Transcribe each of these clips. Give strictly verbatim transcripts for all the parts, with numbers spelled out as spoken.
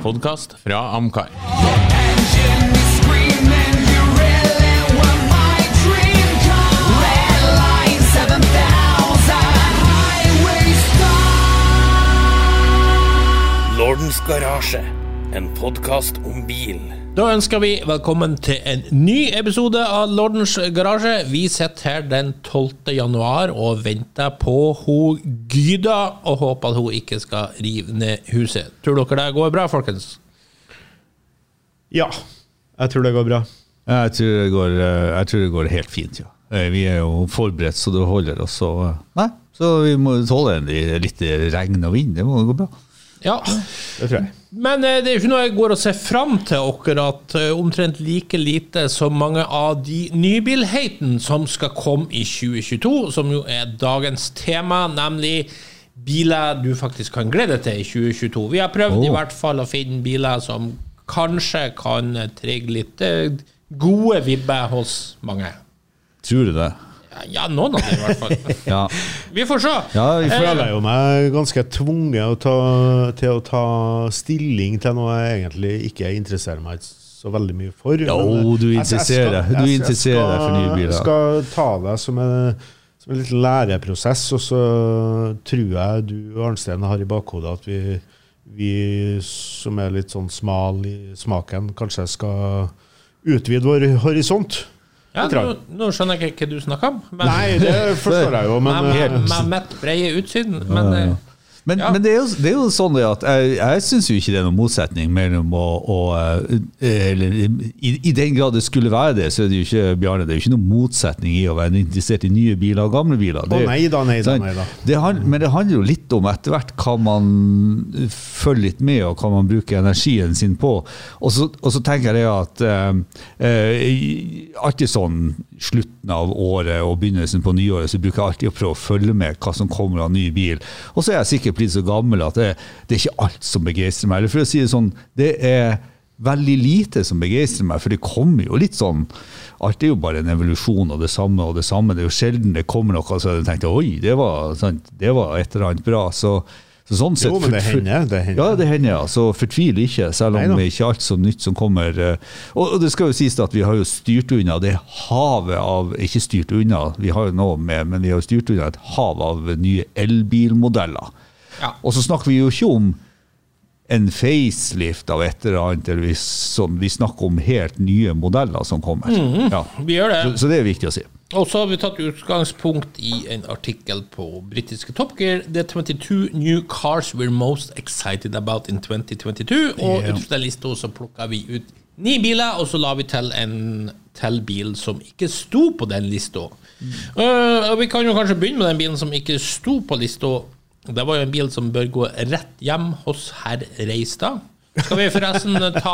podcast fra Amcar. Lordens Garasje, en podcast om bil. Da ønsker vi velkommen til en ny episode av Lordens Garasje. Vi sitter her den tolvte januar og venter på hun Gyda og håper at hun ikke skal rive ned huset. Tror dere det går bra, folkens? Ja, jeg tror det går bra. Jeg tror det går, jeg tror det går helt fint, ja. Vi er jo forberedt så det holder oss, så, nei, så vi må tåle litt regn og vind, det må gå bra. Ja, det tror jeg. Men det er ikke noe jeg går og ser frem til akkurat, omtrent like lite som mange av de nybilhetene som skal komme i tjue tjueto, som jo er dagens tema, nemlig biler du faktisk kan glede til i tjue tjueto. Vi har prøvd oh. i hvert fall å finne biler som kanskje kan trigge litt gode vibber hos mange. Tror du det? Ja, noen av det i hvert fall. Ja. Vi får se. Ja, jeg føler jo meg ganske tvunget å ta, til å ta stilling til noe jeg egentlig ikke interesserer meg så veldig mye for. Jo, du interesserer deg. Du interesserer deg for nye biler. Jeg skal ta det som en, som en liten læreprosess, og så tror jeg du, Arnstein, har i bakhodet at vi, vi som er litt sånn smal i smaken, kanskje skal utvide vår horisont. Ja, nå, nå skjønner jeg ikke hva du snakker om. Men, Nei, det forstår jeg jo, men... Med, med, med mitt breie utsyn, men... Ja, ja. Men, ja. men det, er jo, det er jo sånn at jeg, jeg synes jo ikke det er noen motsetning mellom å, å eller, i, i den grad det skulle være det, så er det jo ikke, Bjarne, det er jo ikke noen motsetning i å være interessert i nye biler og gamle biler. Det, å nei da, nei da, nei da. Det, men det handler jo litt om etter hvert hva man følger litt med og hva man bruker energien sin på. Og så, og så tenker jeg at eh, alltid sånn slutten av året og begynnelsen på nyåret, så bruker jeg alltid å prøve å følge med hva som kommer av ny bil. Og så er jeg sikkert blitt så gammel at det, det er ikke alt som begeistrer meg. Eller for å si det sånn, det er veldig lite som begeistrer meg, for det kommer jo litt sånn, alt er jo bare en evolusjon og det samme og det samme. Det er jo sjelden det kommer noe, så jeg tenkte, oi, det var, sant, det var et eller annet bra. Så, så sånn sett... Jo, men det hender, det hender. Ja, det hender, ja. Så fortvil ikke, selv om det ikke alt så nytt som kommer. Og, og det skal jo sies at vi har jo styrt unna det havet av, ikke styrt unna, vi har jo noe med, men vi har jo styrt unna et hav av nye elbilmodeller. Ja. Og så snakker vi jo ikke om en facelift av et eller annet, eller vi, som, vi snakker om helt nye modeller som kommer. Mm-hmm. Ja. Vi gjør det. Så, så det er viktig å si. Og så har vi tatt utgangspunkt i en artikkel på britiske Top Gear, The twenty-two new cars we're most excited about in twenty twenty-two, og yeah. ut fra den lista så plukket vi ut ni biler, og så la vi til en til bil som ikke sto på den lista. Mm. Uh, vi kan jo kanskje begynne med den bilen som ikke sto på lista. Det var jo en bil som bør gå rett hjem hos herr Reistad. Skal vi forresten ta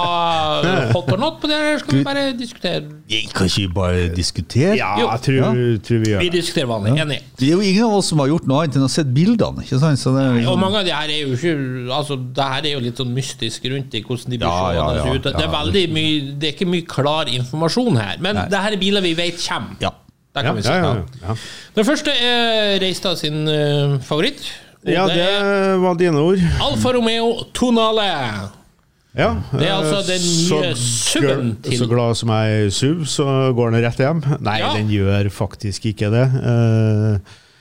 hot or not på det, eller skal vi bare diskutere? Vi kan ikke bare diskutere? Ja, jeg tror, ja. tror vi gjør det. Vi diskuterer vanlig, ja. Enig. Det er jo ingen av oss som har gjort noe annet enn å sett bildene, ikke sant? Så det er liksom... Og mange av de her er jo ikke, altså det her er jo litt sånn mystisk rundt i hvordan de blir ja, ja, ja, ut. Det er veldig mye, det er ikke mye klar informasjon her, men Nei. Det her er biler vi vet kommer. Ja. Det kan ja, vi si. Ja, ja, ja. Den første er Reistad sin uh, favoritt. Ja, det, det var dine ord. Alfa Romeo Tonale. Ja, det er altså den nye SUV-en til... Så glad som jeg er SUV, så går den rett hjem. Nei, ja. Den gjør faktisk ikke det. Uh,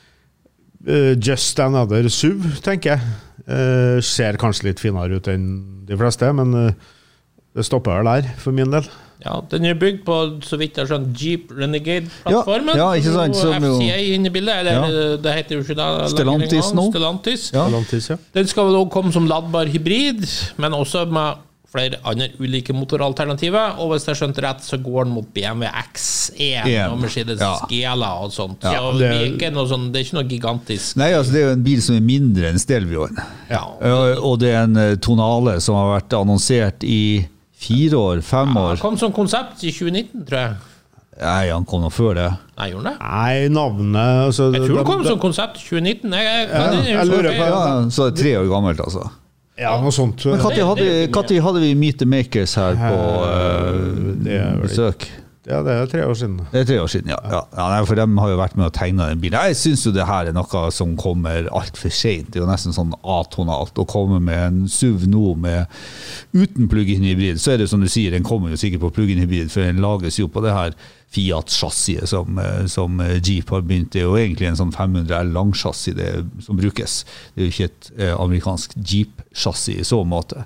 uh, just another SUV, tenker jeg. Uh, ser kanskje litt finere ut enn de fleste, men uh, det stopper der for min del. Ja, den er bygd på, så vidt jeg skjønner, Jeep Renegade-plattformen. Ja, ja, ikke sant. Og F C A inne i bildet. Det, ja. det heter jo ikke da... Stellantis nå. Stellantis. Ja. Stellantis, ja. Den skal vel også komme som ladbar hybrid, men også med flere andre ulike motoralternativer. Og hvis jeg skjønte rett, så går den mot B M W X one og Mercedes ja. Scala og sånt. Så ja, det, er ikke noe sånn, det er ikke noe gigantisk. Nei, altså det er jo en bil som er mindre enn Stelvioen. Ja. Og det er en Tonale som har vært annonsert i fire år, fem år. Ja, han kom som konsept i tjue nitten, tror jeg. Nei, han kom nå før det. Nei, gjorde han det? Nei, navnet... Altså, jeg tror det kom som konsept i tjue nitten. Jeg, jeg, ja, jeg, jeg lurer på... Ja, så er det tre år gammelt, altså. Ja, noe sånt. Men Katti hadde, hadde vi Meet the Makers her på uh, besøk? Ja, det er tre år siden. Det er tre år siden, ja. ja. ja nei, for de har jo vært med å tegne den bilen. Jeg synes jo det her er noe som kommer alt for sent. Det er jo nesten sånn atonalt å komme med en S U V nå med uten plug-in hybrid. Så er det som du sier, den kommer jo sikkert på plug-in hybrid, for den lages jo på det her Fiat-chassiet som, som Jeep har begynt. Det er jo egentlig en sånn fem hundre L lang-chassis det, som brukes. Det er jo ikke et eh, amerikansk Jeep-chassis i så måte.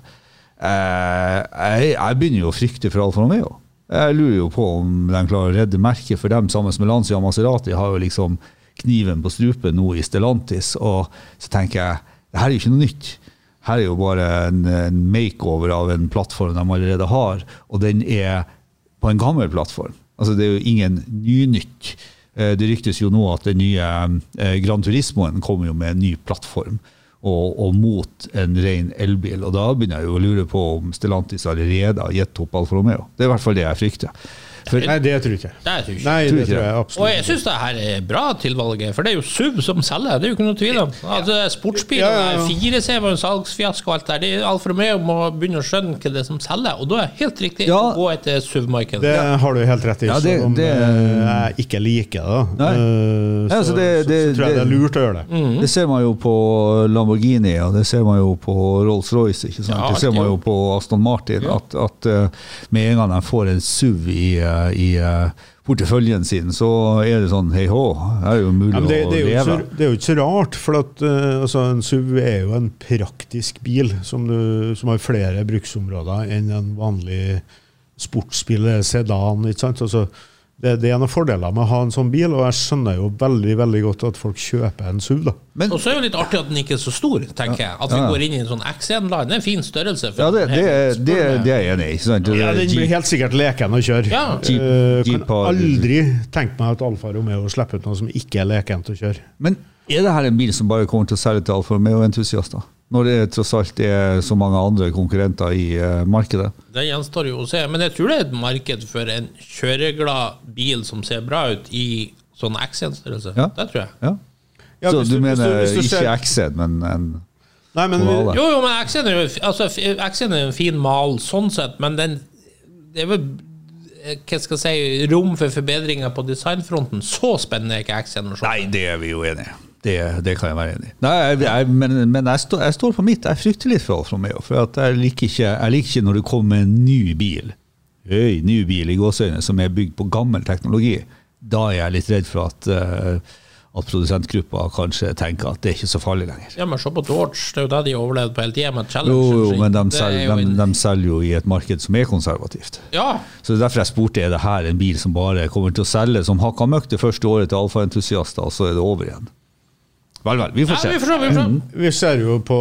Eh, jeg, jeg begynner jo å frykte for Alfa Romeo. Jeg lurer jo på om de klarer å redde merket for dem sammen med Lancia og Maserati har jo liksom kniven på strupen nå i Stellantis, og så tenker jeg, det her er jo ikke noe nytt. Her er jo bare en, en makeover av en plattform de allerede har, og den er på en gammel plattform. Altså det er jo ingen ny nytt. Det ryktes jo nå at den nye Gran Turismoen kommer jo med en ny plattform, og, og mot en ren elbil. Og da begynner jeg jo å lure på om Stellantis allerede har gitt opp Alfa Romeo. Det er i hvert fall det jeg frykter. For, nei, det tror jeg ikke. Det tror jeg ikke. Nei, det tror jeg tror jeg absolutt. Og jeg synes det her er bra tilvalget, for det er jo S U V som selger, det er jo ikke noe tvil om. Altså, sportsbilen, ja, ja, ja. fire C var en salgsfiasko og alt der. Det er Alfa Romeo må begynne å skjønne hva det er som selger, og da er det helt riktig ja. å gå etter S U V-markedet. Det har du helt rett i, ja, det, som det, jeg ikke liker det. Nei. Uh, så, ja, så, det, det, så tror jeg det er lurt å gjøre det. Mm. Det ser man jo på Lamborghini, og det ser man jo på Rolls-Royce, ikke sant? Ja, det ser man jo på Aston Martin, ja. at, at uh, med en gang de får en S U V i, uh, i uh, porteføljen sin, så er det sånn, hei hå, her er jo mulig ja, det, det er å leve. Så, det er jo ikke så rart, for at, uh, altså, en S U V er jo en praktisk bil som, du, som har flere bruksområder enn en vanlig sportsbil, sedan, ikke sant? Altså, det, det er noen fordeler med å ha en sånn bil, og jeg skjønner jo veldig, veldig godt at folk kjøper en S U V da. Men, og så er det jo litt artig at den ikke er så stor, tenker jeg. At vi ja. går inn i en sånn X one-line, det er en fin størrelse. Ja, det, det, er, det, det er jeg enig i. Sånn, ja, den blir helt sikkert leken å kjøre. Ja. Jeep, uh, Jeep kan aldri tenke meg at Alfa Romeo slipper ut noe som ikke er lekent å kjøre. Men er det her en bil som bare kommer til å selge til Alfa Romeo-entusiaster? Når det tross alt er så mange andre konkurrenter i uh, markedet? Det gjenstår jo å se, men jeg tror det er et marked for en kjøreglad bil som ser bra ut i sånn X one-størrelse. Ja. Det tror jeg. Ja. Ja, så du, du mener du, du ser... ikke X one, men en... Nei, men jo, jo, men X one er jo altså, X one er en fin mal sånn sett, men den, det er vel hva skal jeg si, rom for forbedringer på designfronten. Så spennende er ikke X one å se. Nei, det er vi jo enige i. Det, det kan jeg være enig i. Nei, jeg, jeg, men men jeg, stå, jeg står på mitt. Jeg frykter litt for Alfa Romeo, for at jeg, liker ikke, jeg liker ikke når det kommer en ny bil, Øy, ny bil i gåsøyne, som er bygd på gammel teknologi. Da er jeg litt redd for at, uh, at produsentgruppa kanskje tenker at det er ikke så farlig lenger. Ja, men se på Dodge, det er jo det de overlevde på hele tiden med Challenge. Jo, jo men de selger, de, de selger jo i et marked som er konservativt. Ja. Så derfor jeg spurte, er det her en bil som bare kommer til å selge, som hakka møkk det første året til Alfa-entusiaster, og så er det over igjen? Vel, vel, vi får se. Ja, vi, får, vi, får. Mm. vi ser jo på,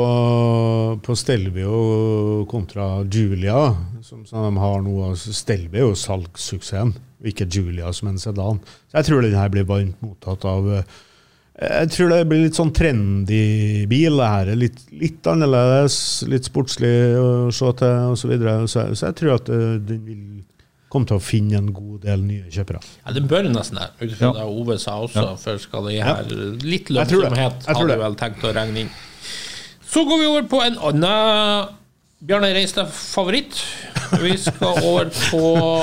på Stelvio kontra Giulia, som, som de har nå. Stelvio er jo salgssuksessen, ikke Giulia som en sedan. Så jeg tror den her blir varmt mottatt av... Jeg tror det blir litt sånn trendy bil, det her. Litt, litt annerledes, litt sportslig å se til, og så videre. Så, så jeg tror at den vil... kommer til å finne en god del nye kjøpere. Ja, det bør nesten der, utenfor ja. det Ove sa også, ja. før skal det her litt lønnsomhet, hadde du vel tenkt å regne inn. Så går vi over på en annen Bjarne Reistad-favoritt. Vi skal over på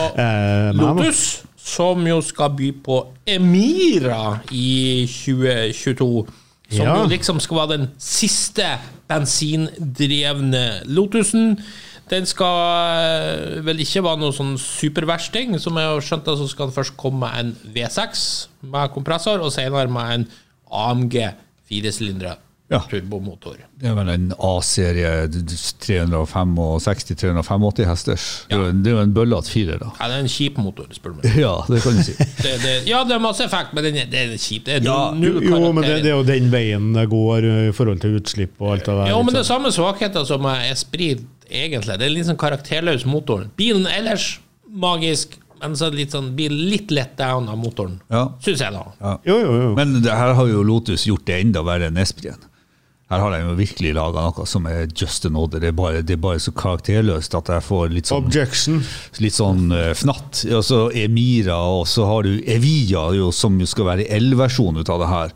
Lotus, som jo skal by på Emira i tjue tjueto, som ja. jo liksom skal være den siste bensindrevne Lotusen. Den skal vel ikke være noe sånn superversting, som jeg har skjønt, så skal det først komme en V seks med kompressor, og senere med en A M G fire-sylindre ja. turbomotor. Det er vel en A-serie tre hundre sekstifem til tre hundre åttifem hesters. Ja. Det er jo en bøllet fire da. Ja, det er en kjip motor, spør du meg. Ja, det kan du si. det, det, ja, det er masse effekt, men det er, det er kjip. Det er ja, jo, jo, men det, det er jo den veien det går i forhold til utslipp og alt det der. Jo, men det er samme svakheter som Esprit, egentlig. Det er litt sånn karakterløs motor. Bilen ellers magisk, men så er det litt sånn, blir litt lett down av motoren. Ja. Synes jeg da. Ja. Jo, jo, jo. Men det her har jo Lotus gjort det enda verre enn Esprit. Her har de jo virkelig laget noe som er just an order. Det er bare, det er bare så karakterløst at jeg får litt sånn... Objection. Litt sånn uh, fnatt. Og så Emira, og så har du Evija, jo, som jo skal være el-versjon ut av det her.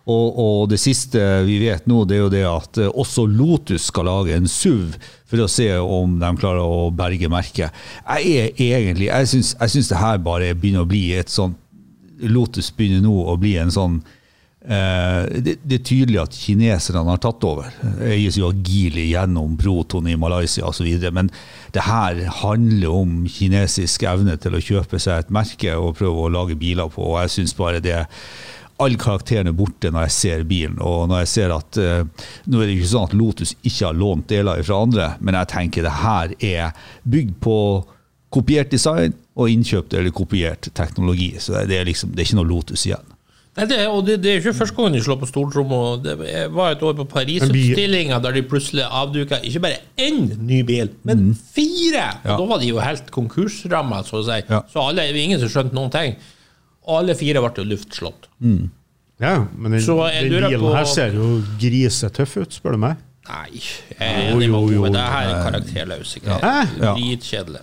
Og, og det siste vi vet nå, det er jo det at også Lotus skal lage en S U V for å se om de klarer å berge merket. Jeg er egentlig, jeg synes, jeg synes det her bare begynner å bli et sånn, Lotus begynner nå å bli en sånn, eh, det, det er tydelig at kineserne har tatt over. Jeg er jo Geely gjennom Proton i Malaysia og så videre, men det her handler om kinesisk evne til å kjøpe seg et merke og prøve å lage biler på, og jeg synes bare det alle karakterene borte når jeg ser bilen, og når jeg ser at uh, nå er det ikke sånn at Lotus ikke har lånt deler fra andre, men jeg tenker det her er bygd på kopiert design og innkjøpt eller kopiert teknologi, så det er, liksom, det er ikke noe Lotus igjen. Nei, det, og det, det er ikke første gang de slår på stortrom, og det var et år på Paris-utstillingen der de plutselig avduket ikke bare en ny bil, men fire, og ja. Da var de jo helt konkursrammet, så å si, ja. Så alle, ingen som skjønte noen ting. Alle fire ble jo luftslått. Mm. Ja, men den, den bilen på, her ser jo grisetøff ut, spør du meg. Nei, jeg er enig med Ove. Det her er karakterløs. Det er dritkjedelig.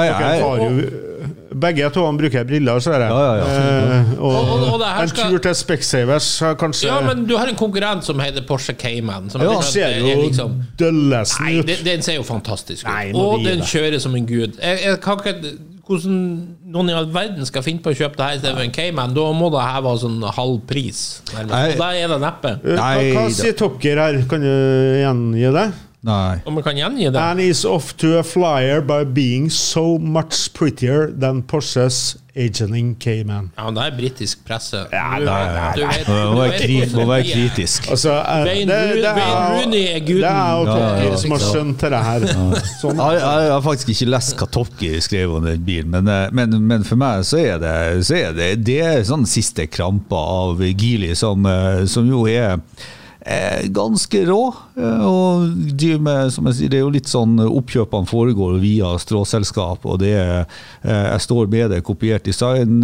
Begge to bruker briller, så er det. Ja, ja, ja. Eh, og, og, og, og en skal, tur til Specsavers kanskje. Ja, men du har en konkurrent som heter Porsche Cayman. Som ja, ser jo liksom, døllesen ut. Nei, den ser jo fantastisk ut. Nei, og den kjører som en gud. Jeg, jeg kan ikke... Hvordan noen i all verden skal finne på å kjøpe det her i stedet for en Cayman, da må det her være sånn halv pris. Og da er det neppe. Hva, hva sier Top Gear her? Kan du gjengi det? Nei. Om man kan gjengi det? And is off to a flyer by being so much prettier than Porsches ageing Cayman. Ja, men det er britisk presse. Ja, det er det. Må være kritisk. Altså, Wayne Rooney er guden. Det er jo Top Gear som har skjønt til det her. Sånn. Jeg, jeg har faktisk ikke lest hva Top Gear skrev om den bilen, men, men, men for meg så er det, så er det, det er sånn siste krampa av Geely som, som jo er ganske rå, og de med, som jeg sier, det er jo litt sånn oppkjøpene foregår via stråselskap, og det er, jeg står med det, kopiert design,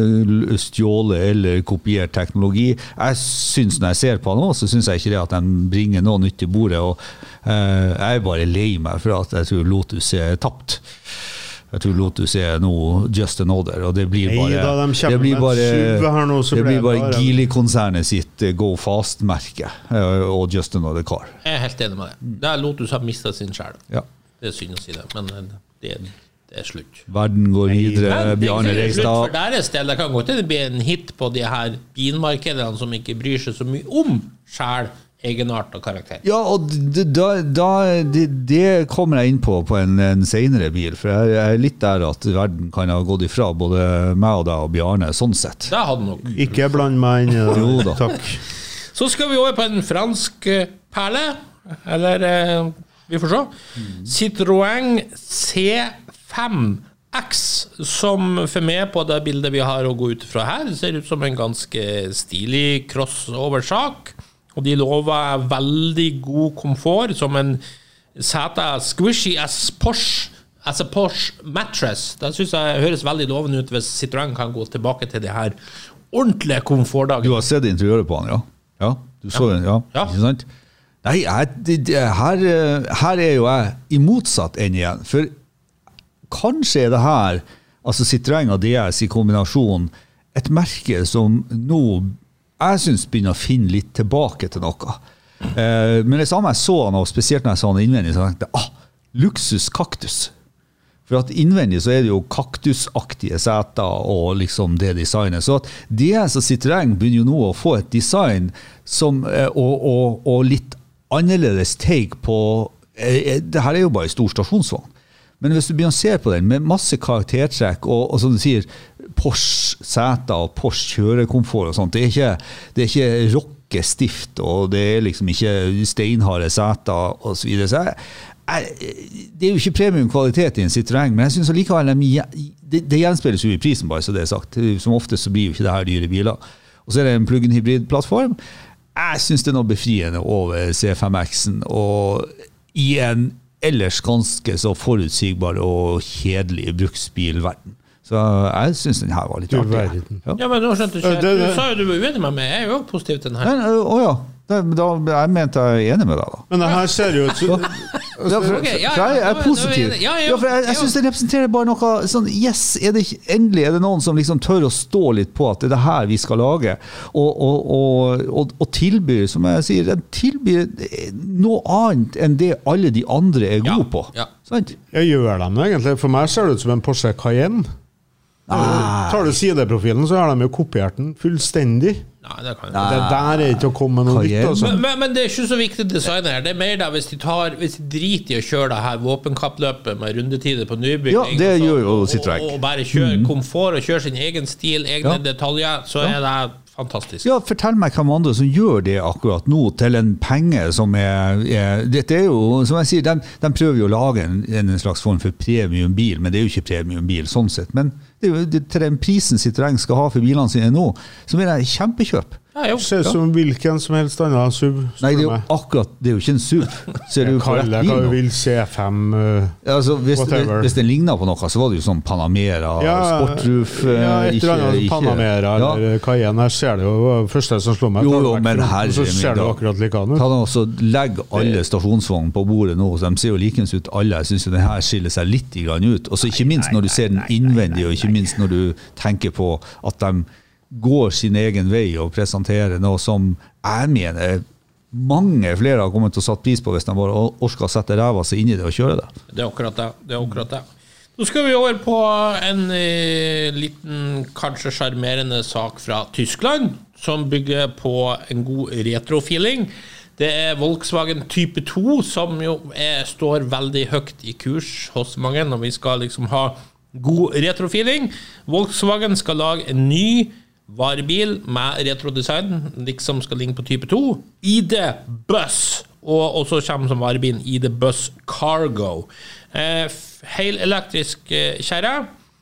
stjålet eller kopiert teknologi. Jeg synes når jeg ser på nå, så synes jeg ikke det at de bringer noe nytt til bordet, og jeg er bare lei meg for at jeg tror Lotus er tapt. Jeg tror Lotus er nå just another, og det blir bare, Nei, da, de det blir bare, nå, det blir bare Geely-konsernet sitt Go Fast-merke, og just another car. Jeg er helt enig med det. Det er Lotus har mistet sin selv. Ja. Det er synd å si det, men det, det er slutt. Verden går videre, Bjarne Reistad. For deres del, det kan godt det blir en hit på de her bilmarkedene som ikke bryr seg så mye om selv, egenart og karakter. Ja, og det, da, da, det, det kommer jeg inn på på en, en senere bil, for jeg er litt der at verden kan ha gått ifra både meg og deg og Bjarne, sånn sett. Det hadde nok. Ikke bland meg inn i det. Jo da. Takk. Så skal vi over på en fransk perle, eller vi får se. Citroën C fem X, som for meg på det bildet vi har å gå ut fra her, ser ut som en ganske stilig crossover-sak. Og de lover veldig god komfort, som en sete squishy as Porsche, as a Porsche mattress. Det synes jeg høres veldig lovende ut hvis Citroën kan gå tilbake til det her ordentlige komfortdagen. Du har sett interiøret på han, ja? Ja, du så den, ja. Ja. Ikke sant? Nei, jeg, det, det, her, her er jo jeg i motsatt ende igjen, for kanskje er det her, altså Citroën og D S i kombinasjon, et merke som nå jeg synes begynner å finne litt tilbake til noe. Eh, men det samme jeg så han, og spesielt når jeg så han innvendig, så tenkte jeg, ah, luksus kaktus. For at innvendig så er det jo kaktusaktige seter og liksom det designet. Så at D S og Citroën begynner jo nå å få et design som, og, og, og litt annerledes take på, eh, det her er jo bare stor stasjonsvogn. Men hvis du begynner å se på den med masse karaktertrekk, og, og som du sier, Porsche-seter og Porsche-kjørekomfort og sånt, det er ikke, det er ikke rockestift, og det er liksom ikke steinharde seter og så videre. Så jeg, jeg, det er jo ikke premiumkvalitet i en Citroën, men jeg synes allikevel det, det gjenspilles jo i prisen bare, så det er sagt. Som oftest så blir jo ikke det her dyre biler. Og så er det en plug-in hybrid-plattform. Jeg synes det er noe befriende over C fem X-en, og i en ellers ganske så forutsigbar og kjedelig bruksbilverden. Så jeg synes den her var litt artig. Ja. ja, men nå skjønte du ikke. Du sa jo du var uenig med meg. Jeg er jo positiv til den her. Men, å ja, da, da, jeg mente jeg er enig med deg da. Men det her ser jo ut Ja, for, Okay, ja, for jeg er ja, positiv. ja, ja, Ja, for jeg, jeg synes det representerer bare noe sånn, yes, er det ikke, endelig er det noen som liksom tør å stå litt på at det er det her vi skal lage, og, og, og, og, og tilbyr, som jeg sier, den tilbyr noe annet enn det alle de andre er gode på. Ja. Sant? Jeg gjør dem det egentlig. For meg ser det ut som en Porsche Cayenne. Ah. Tar du sideprofilen, så har de jo kopiert den fullstendig. Nei, det kan Det der er ikke å komme med noe nytt. Altså. Men, men, men det er ikke så viktig design her. Det er mer da hvis de, tar, hvis de driter i å kjøre det her våpenkappløpet med rundetider på nybygging, Ja, det og, så, gjør jo og, Citroën. og, og bare kjøre komfort og kjøre sin egen stil, egne Ja. detaljer, så er det fantastisk. Ja, fortell meg hvem andre som gjør det akkurat nå til en penge som er, er dette er jo, som jeg sier, de, de prøver jo å lage en, en slags form for premiumbil, men det er jo ikke premiumbil sånn sett, men det er jo det, til den prisen Citroën skal ha for bilene sine nå, som er det kjempekjøp. Ja, jo. Ser ut som hvilken som helst annen S U V. Nei, det er jo akkurat, det er jo ikke en S U V. Ser du på Kall rett det bil hva du nå? vil, C fem uh, Ja, altså, hvis, whatever. hvis den ligner på noe, så var det jo sånn Panamera, Ja, Sportroof, eh, ja, et ikke, eller annet ikke- Panamera ja. eller Cayenne. Her ser det jo det første som slår meg. Jo, tar jo, vekk men fronten, herre så min ser det jo dag. akkurat likedan ut. Ta da også, legg alle stasjonsvogn på bordet nå, så de ser jo likens ut alle. Jeg synes jo den her skiller seg litt i grann ut. Og så ikke minst når du ser den innvendig, og ikke minst når du tenker på at de går sin egen vei og presenterer noe som jeg mener mange flere har kommet til å satt pris på hvis de bare orsker å sette ræva seg inn i det og kjøre det. Det er akkurat det. Det er akkurat det. Nå skal vi over på en eh, liten, kanskje sjarmerende sak fra Tyskland, som bygger på en god retrofeeling. Det er Volkswagen type to, som jo er, står veldig høyt i kurs hos mange når vi skal liksom ha god retrofeeling. Volkswagen skal lage en ny varebil med retrodesign, liksom skal ligge på type to. I D Bus, og også kommer som varebilen I D Bus Cargo. Eh, Helelektrisk eh, kjerre.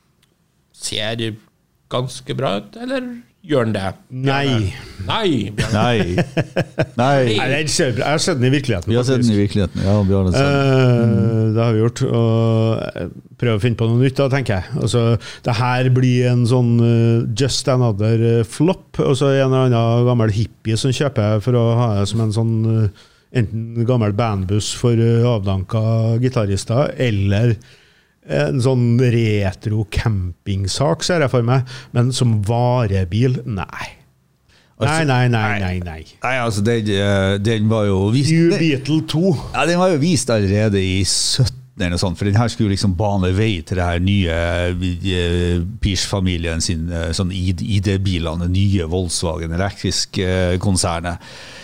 Ser ganske bra ut, eller gjør den det? Nei. Nei. Nei. Nei. Nei, jeg ser- jeg har sett den i virkeligheten. Vi har sett den i virkeligheten. Ja, Bjarne sa. Eh, det har vi gjort, og prøve å finne på noe nytt da, tenker jeg. Altså, det her blir en sånn uh, just another uh, flop, og så en eller annen gammel hippie som kjøper for å ha det som en sånn uh, enten gammel bandbuss for uh, avdanka gitarister, eller en sånn retro campingsak, ser jeg for meg, men som varebil, nei. Nei, nei, nei, nei, nei. Nei, altså, den, eh, den var jo vist... New den- Beetle to. Ja, den var jo vist allerede i sytten eller noe sånt, for den her skulle liksom bane vei til det her nye eh, Pirsch-familien sin eh, sånn I D-bilene, nye Volkswagen elektrisk eh, konsernet.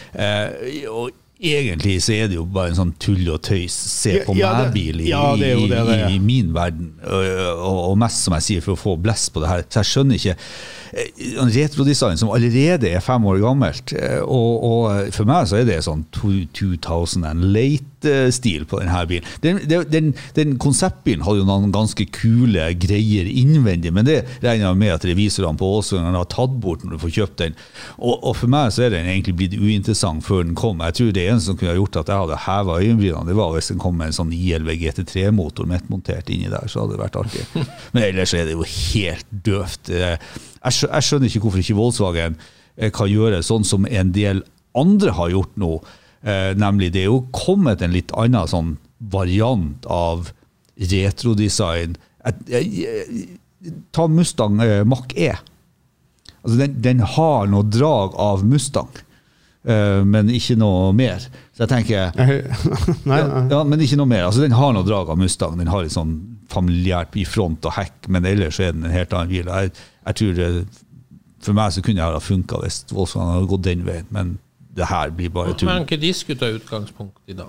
Eh, og egentlig så er det jo bare en sånn tull og tøys se på Ja, ja, det- meg-bil i, ja, det er jo det det er. i, i min verden, og, og, og mest som jeg sier for å få blest på det her, så jeg skjønner ikke eh, en retrodesign som allerede er fem år gammelt, eh, og, og for meg så er det sånn two thousand and late-stil på denne bilen. Den, den, den, den konseptbilen hadde jo noen ganske kule greier innvendig, men det regner jeg med at revisorene på Åsgården har tatt bort når du får kjøpt den. Og, og for meg så er den egentlig blitt uinteressant før den kom. Jeg tror det eneste som kunne ha gjort at jeg hadde hevet øyenbrynene, det var hvis den kom med en sånn I L V G T tre motor mettmontert inni der, så hadde det vært artig. Men ellers er det jo helt døvt. Jeg skjønner, jeg skjønner ikke hvorfor ikke Volkswagen kan gjøre sånn som en del andre har gjort nå. Eh, nemlig det er jo kommet en litt annen sånn variant av retrodesign. Et, eh, ta Mustang eh, Mach-E. Altså den, den har noe drag av Mustang, eh, men ikke noe mer. Så jeg tenker... nei, nei. Ja, ja, men ikke noe mer. Altså den har noe drag av Mustang. Den har litt sånn familiært i front og hekk, men ellers er den en helt annen bil. Jeg, jeg tror det, for meg så kunne det ha funket hvis Volkswagen hadde gått den veien, men det her blir bare tull. Men ikke de skulle ta utgangspunkt i dag.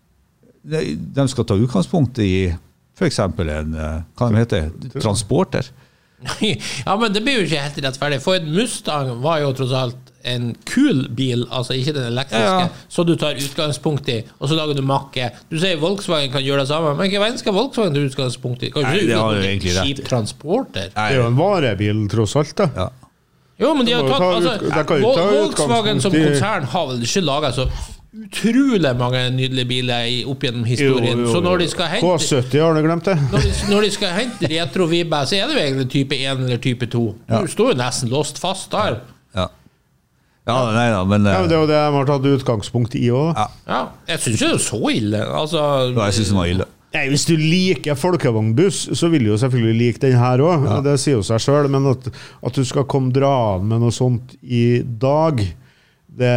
De, de skal ta utgangspunkt i for eksempel en, eh, hva de heter, transporter. Ja, men det blir jo ikke helt rettferdig. For en Mustang var jo tross alt en kul bil, altså ikke den elektriske, Ja. så du tar utgangspunkt i, og så lager du makke. Du sier Volkswagen kan gjøre det samme, men ikke hvem skal Volkswagen ta utgangspunkt i? Kan Nei, ikke det har du utgangspunkt i egentlig rett i. kjip transporter? Det er jo en varebil, tross alt, da. Ja. Jo, men de har Da må tatt, du ta ut- altså, da kan du ta Vol- Volkswagen som utgangspunkt i- konsern har vel ikke laget så utrolig mange nydelige biler i, opp gjennom historien, så når de skal K hente sytti har du glemt det. når de, når de skal hente retro-vibber, så er det jo egentlig type én eller type to. Ja. Du står jo nesten låst fast der. Ja. Ja, nei da, men, ja, men det er jo det de har tatt utgangspunkt i også. Ja. Ja, jeg synes ikke det er så ille. Altså, Ja, jeg synes det var ille. Nei, hvis du liker folkevognbuss, så vil du jo selvfølgelig like den her også. Ja. Det sier jo seg selv, men at, at du skal komme dra an med noe sånt i dag, det,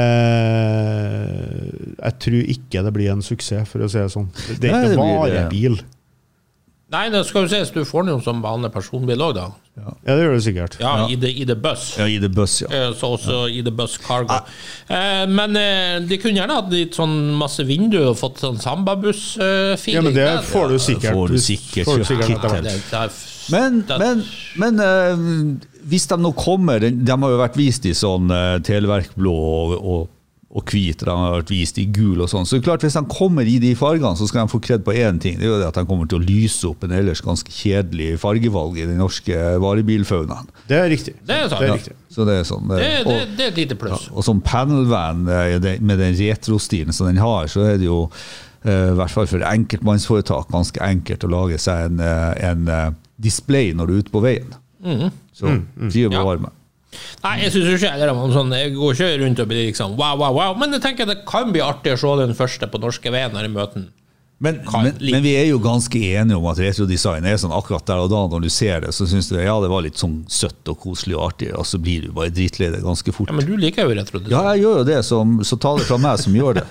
jeg tror ikke det blir en suksess, for å si det sånn. Det er ikke bare bil. Nei, det skal jo ses, du får noe som vanlig personbil også da. Ja, ja det gjør det sikkert. Ja, ja. I, det, i det buss. Ja, i det buss, ja. Så også ja. I det buss cargo. Ah. Eh, men eh, de kunne gjerne hatt litt sånn masse vinduer og fått sånn samba-buss-feeling. Ja, men det får du sikkert. Får du sikkert. Får du sikkert det, det er, men, men, men uh, hvis de nå kommer, de, de har jo vært vist i sånn uh, televerkblå og, og og hvit, de har vært vist i gul og sånn. Så det er klart, hvis de kommer i de fargene, så skal de få kred på en ting. Det er jo det at de kommer til å lyse opp en ellers ganske kjedelig fargevalg i den norske varebilfaunaen. Det er riktig. Det er, det er riktig. Ja, så det er sånn. Det, og, det, det er et lite pluss. Ja, og som panelvan med den retro-stilen som den har, så er det jo uh, i hvert fall for enkeltmannsforetak ganske enkelt å lage seg en, en uh, display når du er ute på veien. Mm. Så mm, mm. driver og varme. Nei, jeg synes ikke det er sånn, jeg går ikke rundt og blir liksom wow, wow, wow, men jeg tenker det kan bli artig å se den første på norske veien her i møten. Men, men, men vi er jo ganske enige om at retrodesign er sånn akkurat der og da, når du ser det, så synes du, ja, det var litt sånn søtt og koselig og artig, og så blir du bare dritledig ganske fort. Ja, men du liker jo retrodesign. Ja, jeg gjør jo det, så, så ta det fra meg som gjør det.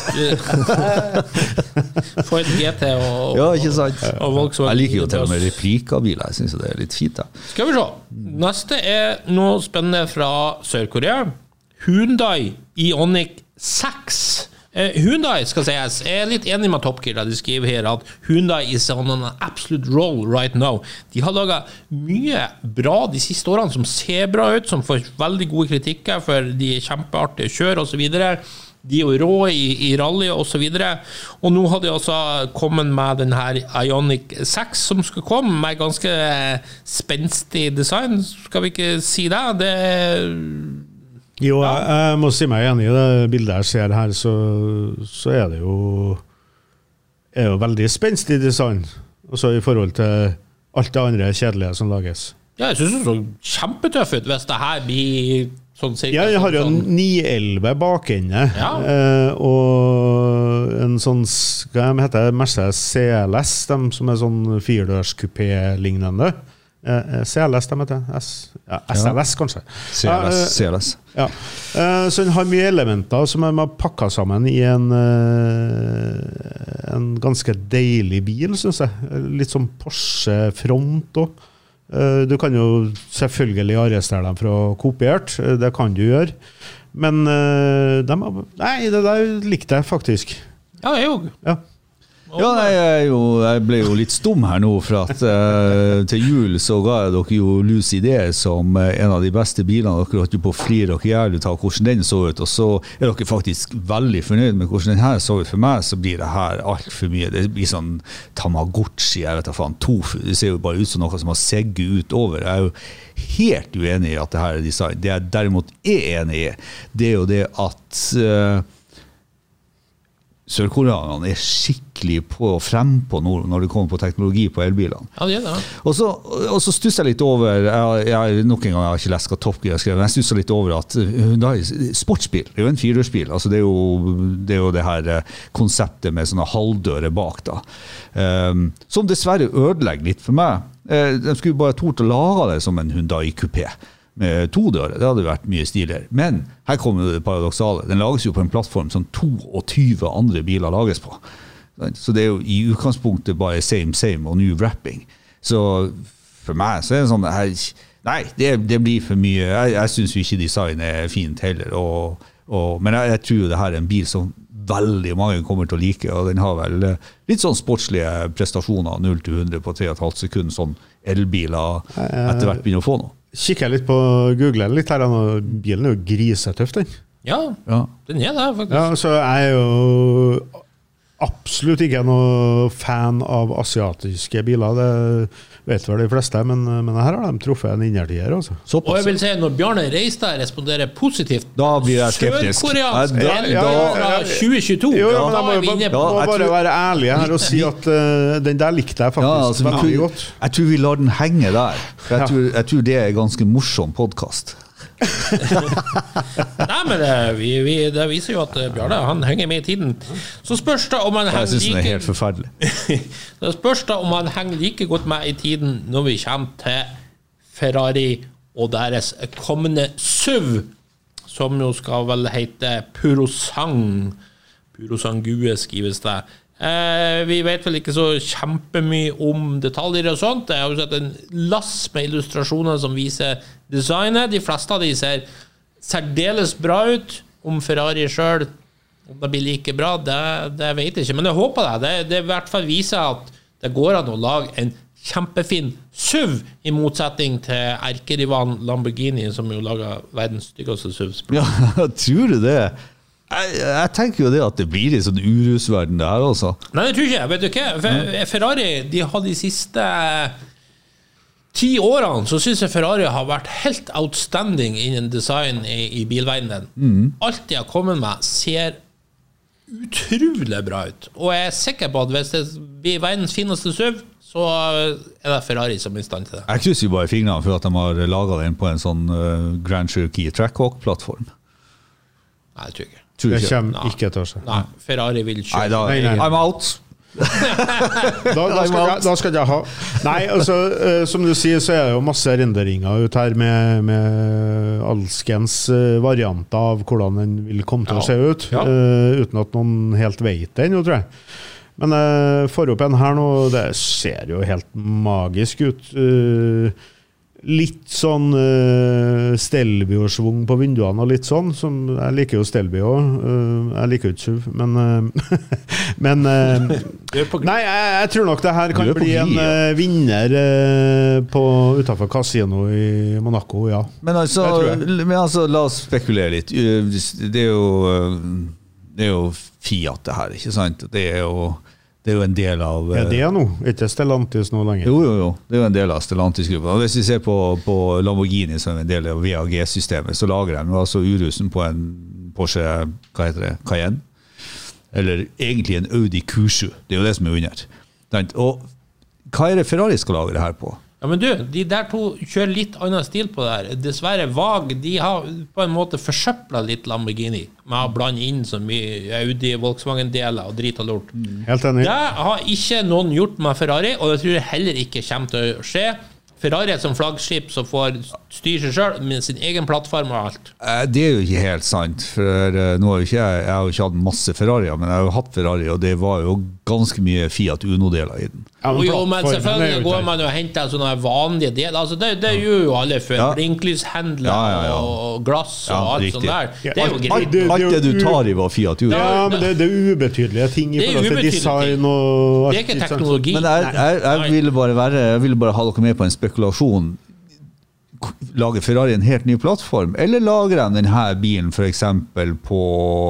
Få et G T og, ja, ikke sant? Og Volkswagen. Jeg liker jo til og med replikabiler, jeg synes det er litt fint da. Skal vi se. Neste er noe spennende fra Sør-Korea. Hyundai Ioniq seks. Uh, Hyundai skal sies, jeg er litt enig med Top Gear da de skriver her at Hyundai is on an absolute roll right now. De har laget mye bra de siste årene som ser bra ut, som får veldig gode kritikker for de er kjempeartige kjør og så videre. De er jo rå i, i rally og så videre. Og nå har de også kommet med den her Ioniq seks som skal komme med ganske spenstig design. Skal vi ikke si det? Det er Jo, jeg, jeg må si meg enig i det bildet jeg ser her, så, så er det jo, er jo veldig spenstig design, også i forhold til alt det andre kjedelige som lages. Ja, jeg synes det så kjempetøff ut hvis det her blir sånn cirka. Ja, jeg har jo en ni elleve bakende, ja. eh, og en sånn, hva heter det, Mercedes C L S, de som er sånn firedørskupé-lignende. Eh, C L S, de heter S, ja, S L S kanskje. C L S, C L S. Ja. Eh, så den har mye elementer som er pakket sammen i en, eh, en ganske deilig bil, synes jeg. Litt sånn Porsche-front også. Eh, du kan jo selvfølgelig arrestere dem for å kopiert, det kan du gjøre. Men eh, de, nei, det der likte jeg faktisk. Ja, jeg òg. Ja. Ja, nei, jeg, jo, jeg ble jo litt stum her nå, for at uh, til jul så ga jeg dere jo Lucy D som uh, en av de beste bilene. Dere har ikke på flir dere jævlig ut av hvordan den så ut, og så er dere faktisk veldig fornøyd med hvordan den her så ut. For meg så blir det her alt for mye. Det blir sånn Tamagotchi, jeg vet da faen, tofu. Det ser jo bare ut som noe som har segget ut over. Jeg er jo helt uenig i at det her er design. Det jeg derimot er enig i, det er jo det at uh, Sør-Koreanerne er skikkelig på frem på når, når det kommer på teknologi på elbilene. Ja, det er det. Og så, og så stusser jeg litt over, jeg, jeg, nok en gang jeg har ikke lest hva Top Gear har skrevet, men jeg stusser litt over at Hyundai, sportsbil, det er jo en firehjulsbil, altså det er jo det, er jo det her konseptet med sånne halvdører bak da, um, som dessverre ødelegger litt for meg. Uh, de skulle bare tort å lage det som en Hyundai Coupé med to dører, det hadde vært mye stiligere. Men her kommer det paradoksale. Den lages jo på en plattform som tjueto andre biler lages på. Så det er jo i utgangspunktet bare same, same og new wrapping. Så for meg så er det sånn her, nei, det, det blir for mye. Jeg, jeg synes jo ikke design er fint heller. Og, og, men jeg, jeg tror jo det her er en bil som veldig mange kommer til å like, og den har vel litt sånn sportslige prestasjoner, null til hundre på tre komma fem sekunder, sånn elbiler etter hvert begynner å få noe. Kikker jeg litt på Google litt her, og bilen er jo grisetøff, den. Ja, ja, den er det faktisk. Ja, så jeg er jo absolutt ikke noe fan av asiatiske biler, det vet vel de fleste, men, men her har de truffet en innertier, altså. Og jeg vil si, når Bjarne Reistad responderer positivt, da blir jeg skeptisk. Sør-koreansk ja, ja, ja, fra tjue tjueto, jo, ja, da er vi inne på. Må bare være ærlige her og si at uh, den der likte jeg faktisk ja, altså, veldig tror, godt. Jeg tror vi lar den henge der. Jeg, ja. tror, jeg tror det er en ganske morsom podcast. Nei, men det, vi, vi, det viser jo at Bjarne, han henger med i tiden. Så spørs det om han henger Jeg synes like... det er helt forferdelig. Det spørs det om han henger like godt med i tiden når vi kommer til Ferrari og deres kommende S U V, som jo skal vel hete Purosang. Purosangue skrives det. Eh, vi vet vel ikke så kjempemye om detaljer og sånt. Jeg har jo sett en lass med illustrasjoner som viser designet. De fleste av de ser særdeles bra ut. Om Ferrari selv, om det blir like bra, det, det vet jeg ikke. Men jeg håper det. Det, det i hvert fall viser at det går an å lage en kjempefin S U V, i motsetning til erkerivalen Lamborghini, som jo lager verdens styggeste S U V. Ja, tror du det? Jeg, jeg tenker jo det at det blir i sånn urusverden det her også. Nei, det tror ikke jeg. Vet du hva? Ferrari, de har de siste ti årene, så synes jeg Ferrari har vært helt outstanding innen design i, i bilverdenen. Mm. Alt de har kommet med ser utrolig bra ut. Og jeg er sikker på at hvis det blir verdens fineste S U V, så er det Ferrari som er i stand til det. Jeg krysser jo bare fingrene for at de har laget den på en sånn uh, Grand Cherokee Trackhawk-plattform. Nei, jeg tror ikke. Det kommer ikke til å skje. Nei, Ferrari vil kjøre. Nei, da, nei, nei. I'm out. da, da, skal jeg, da skal jeg ha. Nei, altså, uh, som du sier, så er det jo masse renderinger ut her med, med alskens uh, varianter av hvordan den vil komme til ja. å se ut, ja. uh, uten at noen helt vet det ennå, tror jeg. Men uh, for opp en her nå, det ser jo helt magisk ut. Uh, litt sånn uh, Stelvio-svung på vinduene og litt sånn, som jeg liker jo Stelvio også. Uh, jeg liker jo ikke S U V, men uh, men uh, nei, jeg, jeg tror nok det her kan bli en uh, vinner uh, på, utenfor Casino i Monaco, ja. Men altså, men altså, la oss spekulere litt. Det er jo, det er jo Fiat det her, ikke sant? Det er jo Det er jo en del av... Er det nå? Er ikke Stellantis nå lenger? Jo, jo, jo. Det er jo en del av Stellantis-gruppen. Og hvis vi ser på, på Lamborghini som en del av V A G-systemet, så lager de altså urusen på en Porsche, hva heter det, Cayenne? Eller egentlig en Audi Q sju. Det er jo det som er under. Og hva er det Ferrari skal lage det her på? Ja, men du, de der to kjører litt annen stil på det her. Dessverre vag, de har på en måte forsøplet litt Lamborghini med å blande inn så mye Audi, Volkswagen-deler og drit og lort. Mm. Helt enig. Det har ikke noen gjort med Ferrari, og det tror jeg heller ikke kommer til å skje. Ferrari er som flaggskip som får styre seg selv med sin egen plattform og alt. Det er jo ikke helt sant, for nå har jo ikke jeg, jeg har jo ikke hatt masse Ferrarier, men jeg har jo hatt Ferrari, og det var jo ganske mye Fiat Uno-deler i den. Ja, men, jo, men selvfølgelig går man og henter sånne vanlige deler, altså det, det gjør jo alle før, ja. Blinklyshendler ja, ja, ja. og glass og ja, alt riktig. Sånt der. Det er jo greit. Alt det du tar i var Fiat Uno. Ja, men det, det er ubetydelige ting i forhold til design og... Det er ikke teknologi. Men jeg, jeg, jeg, ville bare være, jeg ville bare ha dere med på en spekulasjon. Lager Ferrari en helt ny plattform, eller lager de denne bilen for eksempel på,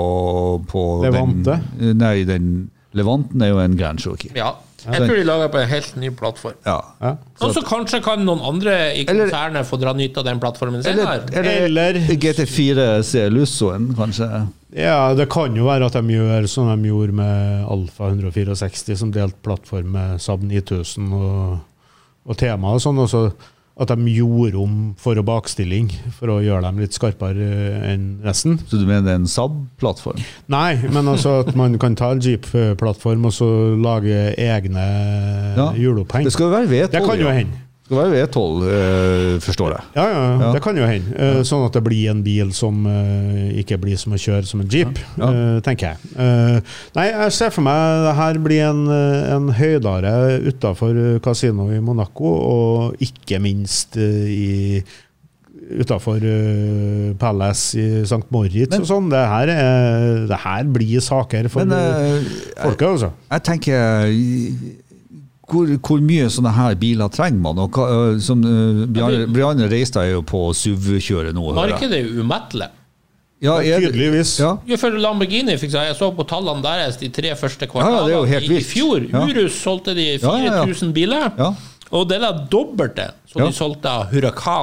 på Levante? Den, nei, den Levanten er jo en Grand Cherokee. Ja, jeg tror de lager på en helt ny plattform. Ja. Ja. Og så kanskje kan noen andre i konsernet få dra nytt av den plattformen senere. Eller, eller, eller G T fire C Lussoen, kanskje. Ja, det kan jo være at de gjør som de gjorde med Alfa one sixty, som delt plattform med Saab nine tusen og, og tema og sånn, og så at de gjorde om for- og bakstilling for å gjøre dem litt skarpere enn resten. Så du mener det er en Saab-plattform? Nei, men altså at man kan ta en Jeep-plattform og så lage egne ja, hjuloppheng. Det skal jo være V tolv. Det kan jo hende. Det skal være V tolv, øh, forstår jeg. Ja, ja, ja, det kan jo hende. Uh, sånn at det blir en bil som uh, ikke blir som å kjøre som en Jeep, ja. Ja. Uh, tenker jeg. Uh, nei, jeg ser for meg det her blir en, en høydare utenfor Casino i Monaco, og ikke minst uh, i utenfor uh, Palace i Sankt Moritz men, og sånn. Det her, er, det her blir saker for men, uh, folket, altså. Jeg, jeg tenker... Hvor, hvor mye sånne her biler trenger man? Og, uh, som uh, Bjarne, Bjarne Reistad er jo på S U V-kjøret nå. Markedet er jo umettelig. Ja, er, tydeligvis. Ja. Jo, for Lamborghini fikk jeg, jeg så på tallene deres de tre første kvartalene ja, ja, i, i fjor. Ja. Urus solgte de fire tusen ja, ja, ja. biler, ja. og det er dobbelt det. Så ja. de solgte Huracan,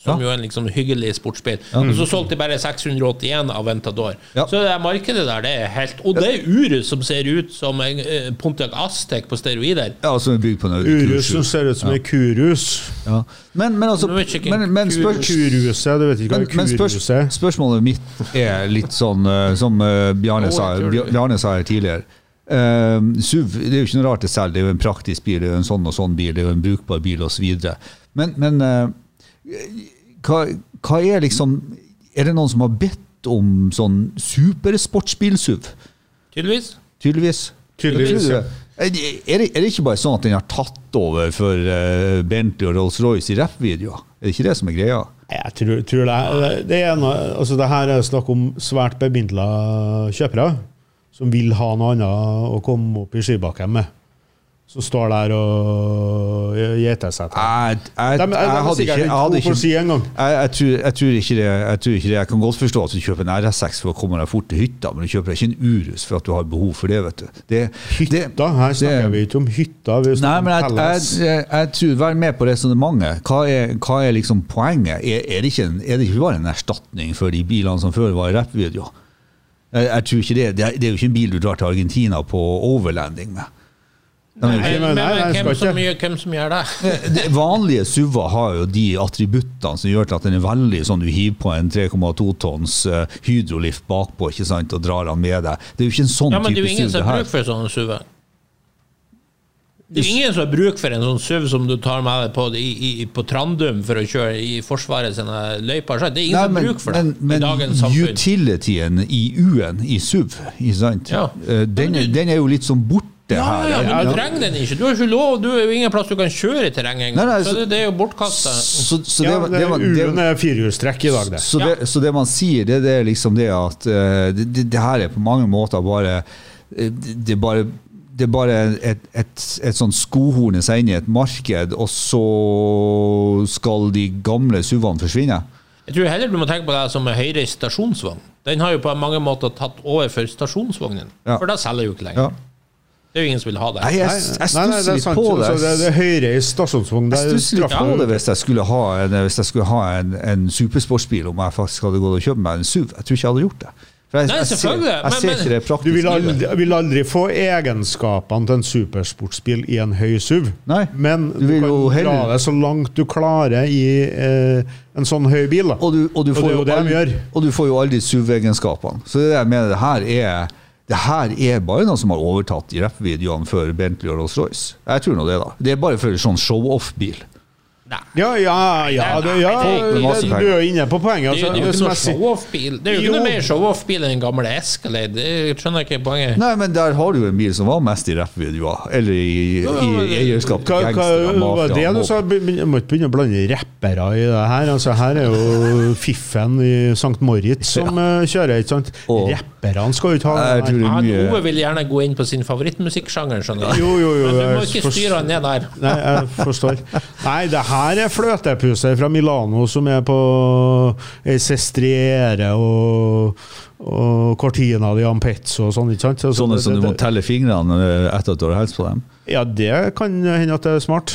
som Ja. jo er en liksom hyggelig sportsbil. Ja. Og så solgte de bare seks hundre og åttien av Aventador. Ja. Så det markedet der, det er helt... Og det er Urus som ser ut som en eh, Pontiac Aztek på steroider. Ja, som er bygd på en Urus som ser ut som en kurus. Ja. Men, men altså Nå vet jeg ikke men, men, spør, Kuruset, du vet ikke men, hva men spørs, kuruset er. spørsmålet mitt er litt sånn uh, som uh, Bjarne, Å, sa, jeg tror det. Bjarne sa her tidligere. Uh, S U V, det er jo ikke noe rart det selv, det er jo en praktisk bil, det er jo en sånn og sånn bil, det er jo en brukbar bil og så videre. Men, men uh, hva, hva er liksom, er det noen som har bedt om sånn supersportsbil-S U V? Tydeligvis. Tydeligvis. Tydeligvis, ja. Er det, er det ikke bare sånn at den har tatt over for uh, Bentley og Rolls-Royce i rap-videoer? Er det ikke det som er greia? Jeg tror, tror det, det, er noe, altså det her er snakk om svært bebindla kjøpere som vil ha noe annet å komme opp i skibakken med. Som står der og gjeter seg til. Jeg, jeg, De- de- de jeg er hadde sikkert ikke, jeg litt hadde god for å si en gang. ikke jeg, jeg, tror, jeg, tror ikke det, jeg tror ikke det. Jeg kan godt forstå at du kjøper en R S seks for å komme deg fort til hytta, men du kjøper ikke en Urus for at du har behov for det, vet du. Det, det, Hytta, her snakker det- vi ikke om hytta, vi Nei, snakker men om jeg, pelles. jeg, jeg, jeg tror, vær med på resonemanget. Hva er, hva er liksom poenget? Er, er, det ikke en, er det ikke bare en erstatning for de bilene som før var i rap-video? Jeg, jeg tror ikke det. Det er, det er jo ikke en bil du drar til Argentina på overlanding med. Nei, ikke, men, men nei, men nei, hvem, skal som, ikke. gjør- hvem som gjør det? Det vanlige S U V-er har jo de attributtene som gjør til at den er veldig sånn, du hiver på en tre komma to tons uh, hydrolift bakpå, ikke sant, og drar den med deg. Det er jo ikke en sånn Ja, men det er type jo ingen S U V som det har her. bruk for sånne S U V. Det er jo ingen som har bruk for en sånn S U V som du tar med deg på, i, i, på Trandum for å kjøre i Forsvaret sine løyper. Det er ingen Nei, som har men, bruk for det men, i men dagens samfunn. utilityen i U-en i S U V, ikke sant? Ja. Eh, den, men du- den er jo litt sånn borte Ja, her. ja, men du trenger den ikke. Du har ikke lov, du er jo ingen plass du kan kjøre i terreng engang. Nei, nei, Så så- det, det er jo bortkastet. Så, så Ja, det, det, det, man- Uen det, er firehjulstrekk i dag, det. så, Ja. det, så det man sier, det, det er liksom det at eh, det, det, det her er på mange måter bare eh, det, det er bare det er bare et, et, et sånt skohorne seg inn i et marked, og så skal de gamle S U V-ene forsvinne. Jeg tror heller du må tenke på det som en høyre stasjonsvogn. Den har jo på mange måter tatt over for stasjonsvognen. Ja. For det selger jo ikke lenger. Ja. Det er jo ingen som vil ha det. Nei, jeg, Nei, jeg nei, nei, stusser det er litt sant. på det. Så det, det er høyre i stasjonsvogn. Det Jeg er stusser litt straffa. på det hvis jeg skulle ha en, hvis jeg skulle ha en, en supersportsbil, om jeg faktisk hadde gått og kjøpt meg en S U V. Jeg tror ikke jeg hadde gjort det. For jeg, Nei, jeg, ser, selvfølgelig, jeg men- ser men- ikke det Du praktisk. vil aldri, vil aldri få egenskapene til en supersportsbil i en høy S U V. Nei, Men du du, vil kan jo dra heller- det så langt du klarer i eh, en sånn høy bil. Da. Og du, og, du Og får det er jo jo det de aldri, gjør. og du får jo aldri S U V-egenskapene. Så det jeg mener, det her er det her er bare noe som har overtatt i rap-videoene for Bentley og Rolls-Royce. Jeg tror nå det da. Det er bare for sånn show-off-bil. Nei. Ja, ja, ja, det, ja Folk med masse det, penger. du er jo inne på poenget. Det er jo- Altså, det er jo ikke noe smessig- show-off-bil. Det er jo ikke Jo. noe mer show-off-bil enn en gammel Escalade. Det skjønner jeg ikke poenget. Nei, men der har du jo en bil som var mest i rap-videoer, eller i, i eierskap til Hva, hva gangster, var det mafia, du sa? Jeg må ikke begynne å blande rappere i det her. Altså, her er jo fiffen i Sankt Moritz som eh, kjører, ikke sant? Og- Rapperne skal jo ikke ha Jeg det tror her. det er Han mye Ove vil gjerne gå inn på sin favorittmusikksjanger, skjønner du. Jo, jo, jo. Men du må jeg ikke forst- styre han ned der. Nei, jeg forstår. Nei, det her er fløtepuser fra Milano som er på ei Sestriere og, og Cortina di Ampezzo og sånn, ikke sant? Så sånne det- som du må det- telle fingrene eh, etter at du har helst på dem. Ja, det kan hende at det er smart.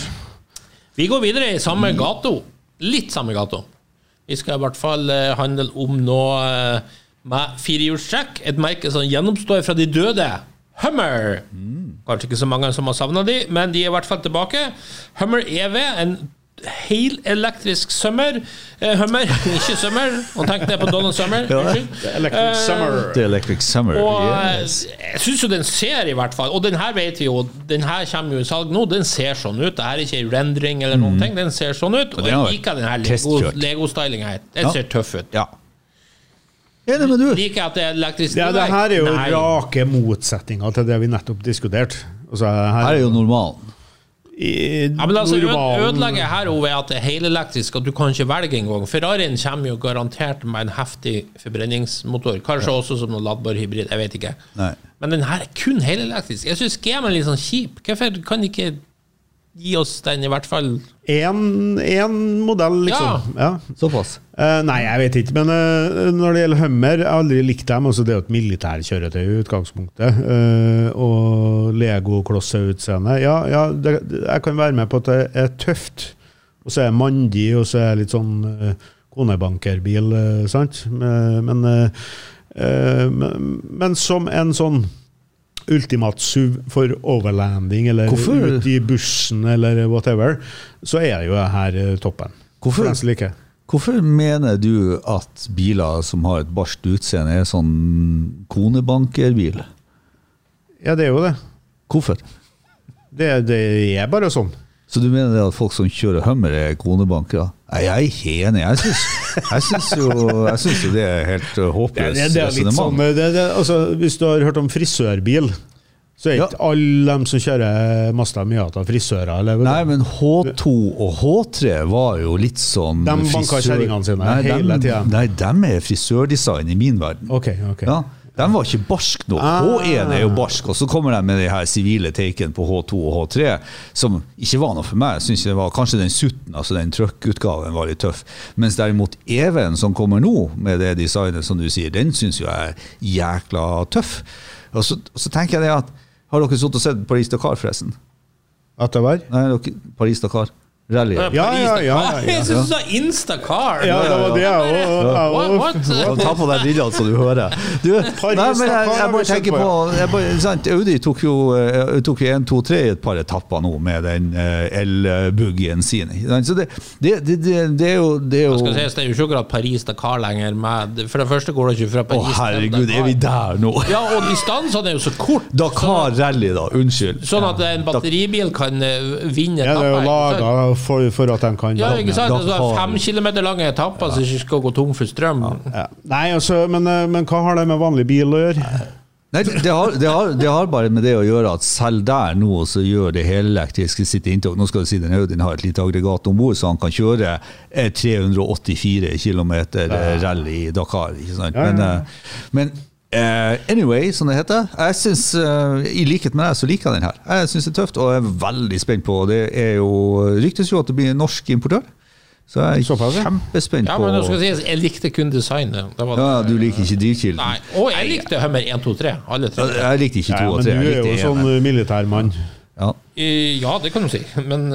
Vi går videre i samme gato. Litt samme gato. Vi skal i hvert fall eh, handle om noe eh, med firehjulstrekk. Et merke som gjennomstår fra de døde. Hummer. Kanskje ikke så mange som har savnet de, men de er i hvert fall tilbake. Hummer E V, en helelektrisk Summer. Eh, Hummer, ikke Summer. Og tenk ned på Donald Summer. Unnskyld. Electric Summer. The Electric Summer. Og yes. eh, jeg synes jo den ser i hvert fall, og den her vet vi jo, den her kommer jo i salg nå, den ser sånn ut. Det her er ikke en rendring eller noen ting, den ser sånn ut. Og den har jeg liker den her Lego, testkjørt. Lego-styling her. Den Ja. ser tøff ut. Ja. Enig med du. Liker jeg at det er elektrisk Ja, det drivverk? her er jo Nei. rake motsetninger til det vi nettopp diskuterte. Altså, her, Her er jo normalen. i Ja, men altså, øde- normalen- ødelegger her Ove, er at det er helelektrisk, at du kan ikke velge engang. Ferrarien kommer jo garantert med en heftig forbrenningsmotor. Kanskje også som noen ladbar hybrid, jeg vet ikke. Nei. Men den her er kun helelektrisk. Jeg synes gamen er litt sånn kjip. Hvorfor kan de ikke gi oss den i hvert fall? En, en modell, liksom. Ja. Såpass. Eh, nei, jeg vet ikke, men eh, når det gjelder Hummer, jeg har aldri likt dem. Altså, det er jo et militærkjøretøy i utgangspunktet. Eh, og Lego-klosse-utseende. Ja, ja det, jeg kan være med på at det er tøft og så er det Mandi, og så er det litt sånn uh, konebankerbil, uh, sant? Men, uh, uh, men, men som en sånn ultimat S U V for overlanding, eller Hvorfor? ut i bussen, eller whatever, så er det jo her uh, toppen. Hvorfor? Like. Hvorfor mener du at biler som har et barskt utseende er sånn konebankerbil? Ja, det er jo det. Hvorfor? Det, det er bare sånn. Så du mener det at folk som kjører Hummer er konebankere? Nei, jeg er ikke enig. Jeg synes, jeg synes, jo, jeg synes jo det er helt uh, håpløst. Det, det, det er litt sånn, det, det, altså, hvis du har hørt om frisørbil, så er ikke ja. alle dem som kjører Mazda Miata frisører. Eller, Nei, men H to og H tre var jo litt sånn... De banker kjerringene sine nei, hele tiden. Nei, de er frisørdesign i min verden. Ok, ok. Ja. De var ikke barsk nok. Ah. H én er jo barsk, og så kommer de med de her sivile taken på H to og H tre, som ikke var noe for meg. Jeg synes det var kanskje den sutten, altså den truck-utgaven var litt tøff. Mens derimot Even som kommer nå, med det designet som du sier, den synes jo jeg er jækla tøff. Og så, og så tenker jeg det at, har dere sett og sett Paris-Dakar forresten? At det var? Nei, Paris-Dakar. Rally. Ja, ja, ja, ja, ja. Jeg synes du sa Instacar. Ja, det var det jeg også. What? Ta på deg brillene så du hører. Du, nei, men jeg, jeg bare tenker på, jeg bare, sant, Audi tok jo, tok jo en, to, tre i et par etapper nå med den el-buggien sin. Så det, det, det, det, det er jo... Det er jo skal si, det er jo ikke akkurat Paris-Dakar lenger med, for det første går det ikke fra Paris Å herregud, er vi der nå? Ja, og distansene er jo så kort. Dakar-rally da, unnskyld. Sånn at en batteribil kan vinne etapper. Ja, det er jo laget For, for at de kan ja, ikke sant? Det er fem kilometer lange etapper så ikke skal gå tom for strøm. Ja. Nei, altså, men, men hva har det med vanlig bil å gjøre? Nei, det har, det, har, det har bare med det å gjøre at selv der nå så gjør det helelektriske sitt inntog. Nå skal du si den Audien har et lite aggregat ombord så han kan kjøre tre hundre åttifire kilometer rally i Dakar. Ikke sant? Ja, ja. Men, men Uh, anyway, som det heter jeg synes, uh, i likhet med deg så liker jeg den her jeg synes det er tøft og jeg er veldig spent på det er jo, ryktes jo at det blir en norsk importør så jeg er Såpass, kjempespent ja, på men nå skal jeg si jeg likte kun designet det det. Ja, du liker ikke drivkilden nei, og jeg likte Hummer en, to, tre alle tre ja, jeg likte ikke to og tre ja, men du er jo sånn militærmann ja. ja, det kan du si men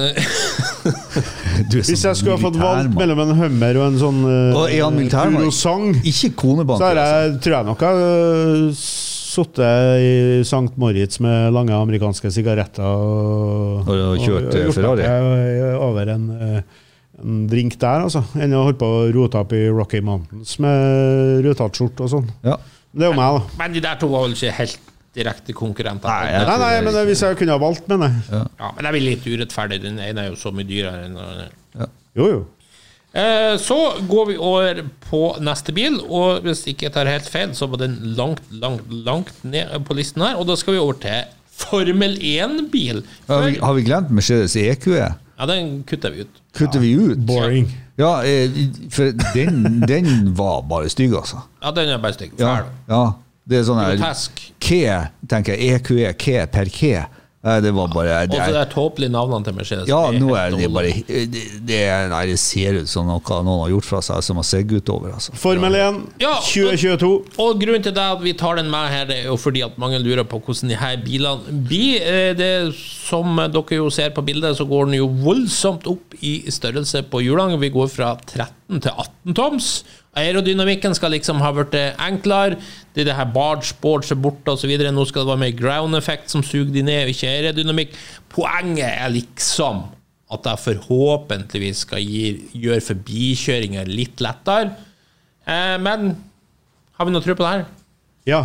hvis jeg skulle ha fått valgt mellom en Hummer og en sånn uh, Purosang ikke konebank så jeg, tror jeg nok jeg uh, suttet i Sankt Moritz med lange amerikanske sigaretter og, og, og kjørt og, Ferrari over en, en drink der altså enn å holde på å rote opp i Rocky Mountains med rødtatt skjort og sånn ja. Det er jo meg da men de der to var vel ikke helt direkte konkurrenter nei, nei, nei, men hvis jeg kunne ha valgt med det ja. ja, men det blir litt urettferdig den ene er jo så mye dyrere enn ja. jo jo eh, så går vi over på neste bil og hvis ikke jeg tar helt feil så var den langt, langt, langt ned på listen her og da skal vi over til Formel en bil har vi, har vi glemt Mercedes E Q E? Ja, den kutter vi ut kutter ja. vi ut? Boring ja, for den, den var bare stygg altså ja, den er bare stygg ja, ja. Det er sånn her K, tenker jeg, E Q E, K per K det var bare det er, og så er tåpelige navnene til Mercedes ja, nå er det bare det, det, nei, det ser ut som noe noen har gjort fra seg som har sett ut over altså. Formel en ja, tjue tjueto og, og grunnen til det at vi tar den med her det er jo fordi at mange lurer på hvordan de her bilene blir det som dere jo ser på bildet så går den jo voldsomt opp i størrelse på hjulene vi går fra tretten til atten toms aerodynamikken skal liksom ha vært enklere det er det her barge, boards er borte og så videre, nå skal det være mer ground effect som suger de ned og ikke aerodynamikk poenget er liksom at det forhåpentligvis skal gi, gjøre forbikjøringer litt lettere eh, men har vi noe tro på det her? ja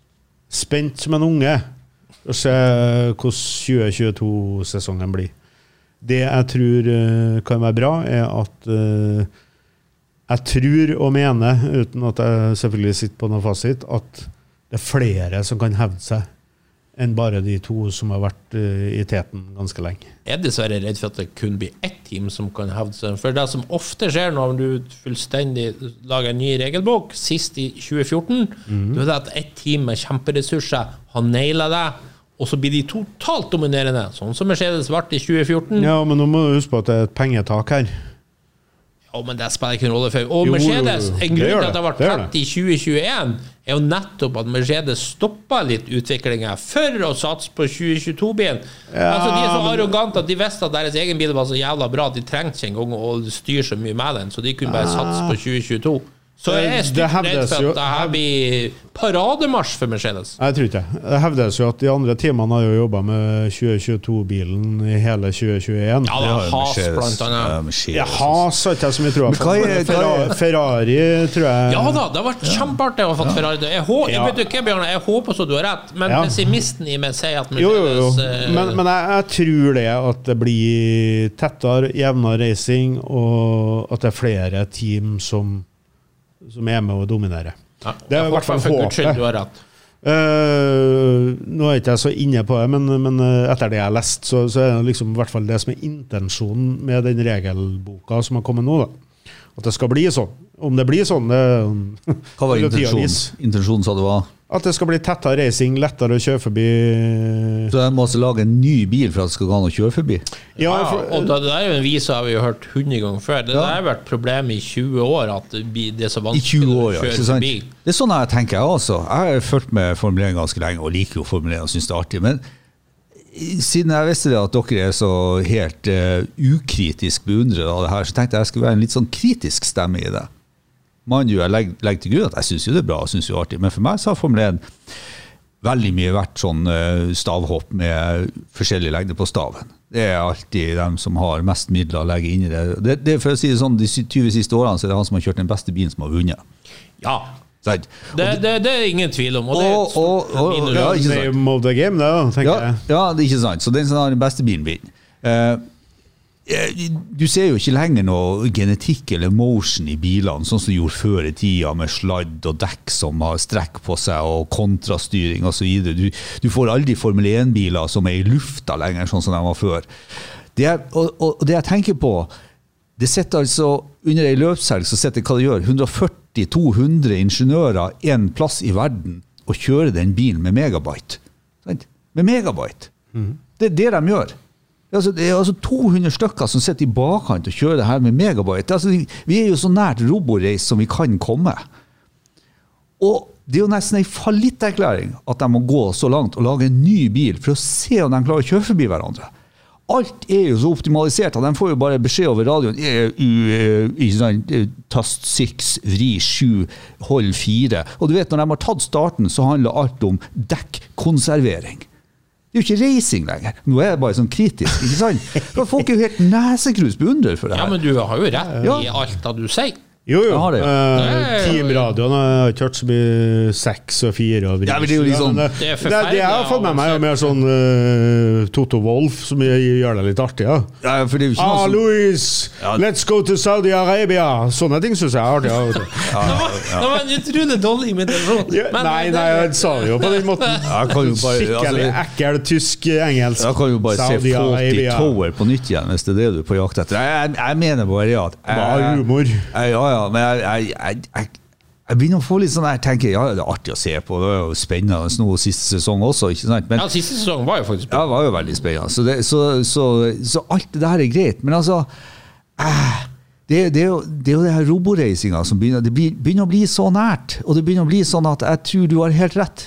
spent som en unge og se hvordan tjue tjueto-sesongen blir det jeg tror uh, kan være bra er at uh, jeg tror og mener, uten at jeg selvfølgelig sitter på noe fasit, at det er flere som kan hevde seg enn bare de to som har vært uh, i teten ganske lenge. Jeg er dessverre redd for at det kun blir ett team som kan hevde seg. For det som ofte skjer når du fullstendig lager en ny regelbok, sist i tjue fjorten, mm. du vet at ett team med kjemperessurser har nailet det, og så blir de totalt dominerende, sånn som Mercedes ble i tjue fjorten. Ja, men nå må du huske på at det er et pengetak her. Ja, men det spiller ikke en rolle for. Og Jo, Mercedes, jo, jo. en Det grunn gjør til at det har vært det. Det gjør tett i tjue tjueen, er jo nettopp at Mercedes stoppet litt utviklingen for å satse på tjue tjueto-bilen. Ja, altså, de er så men- arrogante at de visste at deres egen bil var så jævla bra at de trengte ikke engang å styre så mye med den, så de kunne bare satse på tjue tjueto. Så jeg er Det stygt redd hevdes for jo- at det her blir parademarsj for Mercedes. Jeg tror ikke. Det hevdes jo at de andre teamene har jo jobbet med tjue tjueto-bilen i hele tjue tjueen. Ja, det Ja, er Haas Mercedes. blant annet. Ja, Mercedes, Ja, Haas har ikke jeg så mye tro Men hva er- på. hva er- Ferra- Ferrari tror jeg Ja da, det har vært kjempeartig å ha fått Ferrari. Jeg, hå Ja. vet du hva, Bjørn, jeg håper så du har rett, men Ja. pessimisten i meg sier at Jo, jo, jo. Mercedes... eh, Men, men jeg, jeg tror det at det blir tettere, jevnere racing, og at det er flere team som, som er med å dominere. ja, det er jeg i hvert fall håper for Guds skyld håpet. du har rett. Uh, nå er ikke jeg så inne på det, men, men uh, etter det jeg har lest, så, så er det liksom i hvert fall det som er intensjonen med den regelboka som har kommet nå, da. At det skal bli sånn. Om det blir sånn, det Hva var vil jo tida intensjonen? vise. Intensjonen sa det var? At det skal bli tettere racing, lettere å kjøre forbi. Så jeg må altså lage en ny bil for at det skal gå an å kjøre forbi? Ja, Ja, for, og det, det er jo en vise har vi jo hørt hundre ganger før. Det Ja. der har vært problem i tjue år, at det blir- det er så I vanskelig tjue år, å ja. kjøre Ikke sant? forbi. Det er sånn jeg tenker jeg også. Jeg har fulgt med Formel én ganske lenge, og liker jo Formel én og synes det er artig. Men siden jeg visste det at dere er så helt uh, ukritisk beundret av det her, så tenkte jeg jeg skulle være en litt sånn kritisk stemme i det. Man jo, jeg legger, legger til grunn at jeg synes jo det er bra, og synes jo det er artig. Men for meg så har Formel én veldig mye vært sånn uh, stavhopp med forskjellig lengde på staven. Det er alltid dem som har mest midler å legge inn i det. Det, det er for å si det sånn, de tyve siste årene så er det han som har kjørt den beste bilen som har vunnet. Ja, Sant? det, det, det er ingen tvil om. Og det er et Og- og- stort og- minus. ja, ikke sant. name of the game, det, da, tenker Ja, jeg. ja, det er ikke sant. Så den som har den beste bilen vinner. Eh, du ser jo ikke lenger noe genetikk eller motion i bilene, sånn som du gjorde før i tida med sladd og dekk som har strekk på seg og kontrastyring og så videre. Du, du får aldri Formel én-biler som er i lufta lenger, sånn som de var før. Det er, og, og det jeg tenker på, det sitter altså under en løpshelg, så sitter hva det gjør, hundre førti til to hundre ingeniører en plass i verden og kjører den bilen med megabyte. Sant? Med megabyte. Det er det de gjør. Det er, altså, det er altså to hundre stykker som sitter i bakkant og kjører det her med megabyte. Altså, vi er jo så nært roborace som vi kan komme. Og det er jo nesten en fallitterklæring at de må gå så langt og lage en ny bil for å se om de klarer å kjøre forbi hverandre. Alt er jo så optimalisert, og de får jo bare beskjed over radioen, e, u, e, ikke sant, e, tast seks, vri sju, hold fire. Og du vet, når de har tatt starten, så handler alt om dekkkonservering. Det er jo ikke racing lenger. Nå er jeg bare sånn kritisk, ikke sant? For folk er jo helt nesekrus beundrer for det Ja, her. men du har jo rett Ja. i alt det du sier. Jo, jo. Jeg har det, ja. Eh, Det er jo- Teamradioen har ikke hørt så mye seks og fire og vri. Ja, men det er jo liksom- men Det er det, det, forferdelig jeg har fått med meg er jo mer sånn uh, Toto Wolff, som gjør det litt artig, ja. Ja, for det er jo ikke Ah, noe som... Louis, Ja. let's go to Saudi Arabia. Sånne ting synes jeg er artig. Ja, vet du. Det, var, det var en utrolig dårlig imitasjon. Ja, Men- nei, nei, jeg sa det jo på den måten. Jeg kan jo bare, Skikkelig altså, ekkel tysk engelsk. jeg kan jo bare se Saudi Faulty Arabia. Tower på nytt igjen, hvis det er det du er på jakt etter. Jeg, jeg, jeg mener bare at... Det var humor. Ja, ja, men jeg, jeg, jeg, jeg, jeg begynner å få litt sånn, jeg tenker, ja, det er artig å se på, det er jo spennende nå siste sesong også, ikke sant? Men Ja, siste sesong var jo faktisk ja, det var jo veldig spennende, så, det, så, så, så alt det der er greit, men altså, eh, det, det, er jo, det er jo det her roboracinga som begynner, det blir- begynner å bli så nært, og det begynner å bli sånn at jeg tror du har helt rett.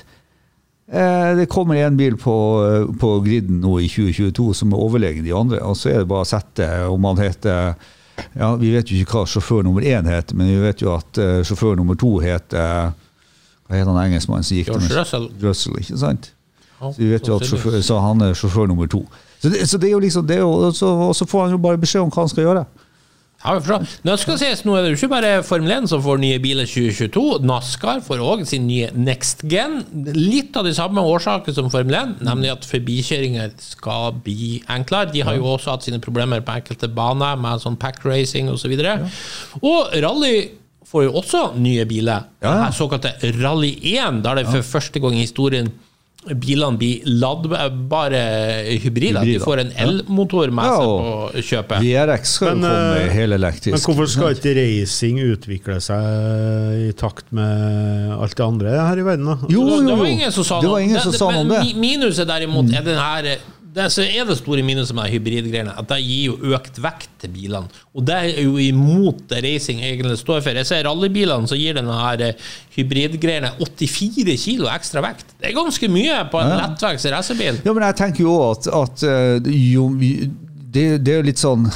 Eh, det kommer en bil på, på griden nå i tjue tjueto som er overlegen de andre, og så er det bare å sette om han heter... Ja, vi vet jo ikke hva sjåfør nummer én heter, men vi vet jo at uh, sjåfør nummer to heter hva heter han engelskmannen som gikk George med- Russell. Russell, ikke sant? Ja, Så vi vet jo at sannsynligvis. sjåfør, så han er sjåfør nummer to. Så det, så det er jo liksom det, er jo, og så, og så får han jo bare beskjed om hva han skal gjøre. Ja, bra. Nå skal sies, nå er det jo ikke bare Formel én som får nye biler tjue tjueto. NASCAR får også sin nye Next Gen. Litt av de samme årsaker som Formel én, nemlig at forbikjøringer skal bli enklere. De har jo også hatt sine problemer på enkelte baner med sånn pack racing og så videre. Og Rally får jo også nye biler. Ja. Det her såkalte Rally én, der det for første gang i historien bilene blir ladbare hybrider. Hybrider. De får en elmotor med Ja, seg og på kjøpet. V R X skal Men, jo komme eh, helelektrisk. Men hvorfor skal ikke racing utvikle seg i takt med alt det andre her i verden? Da? Jo, jo, Det var jo. ingen som sa Det var noe. ingen som sa noe om men det. mi- Minuset derimot er den her det så er det store minuset med hybridgreiene, at det gir jo økt vekt til bilene. Og det er jo imot det racing egentlig står for. Jeg ser rallybilene, så gir denne her hybridgreiene åttifire kilo ekstra vekt. Det er ganske mye på en ja. lettvekts racerbil. Ja, men jeg tenker jo at, at jo, det, det er jo litt sånn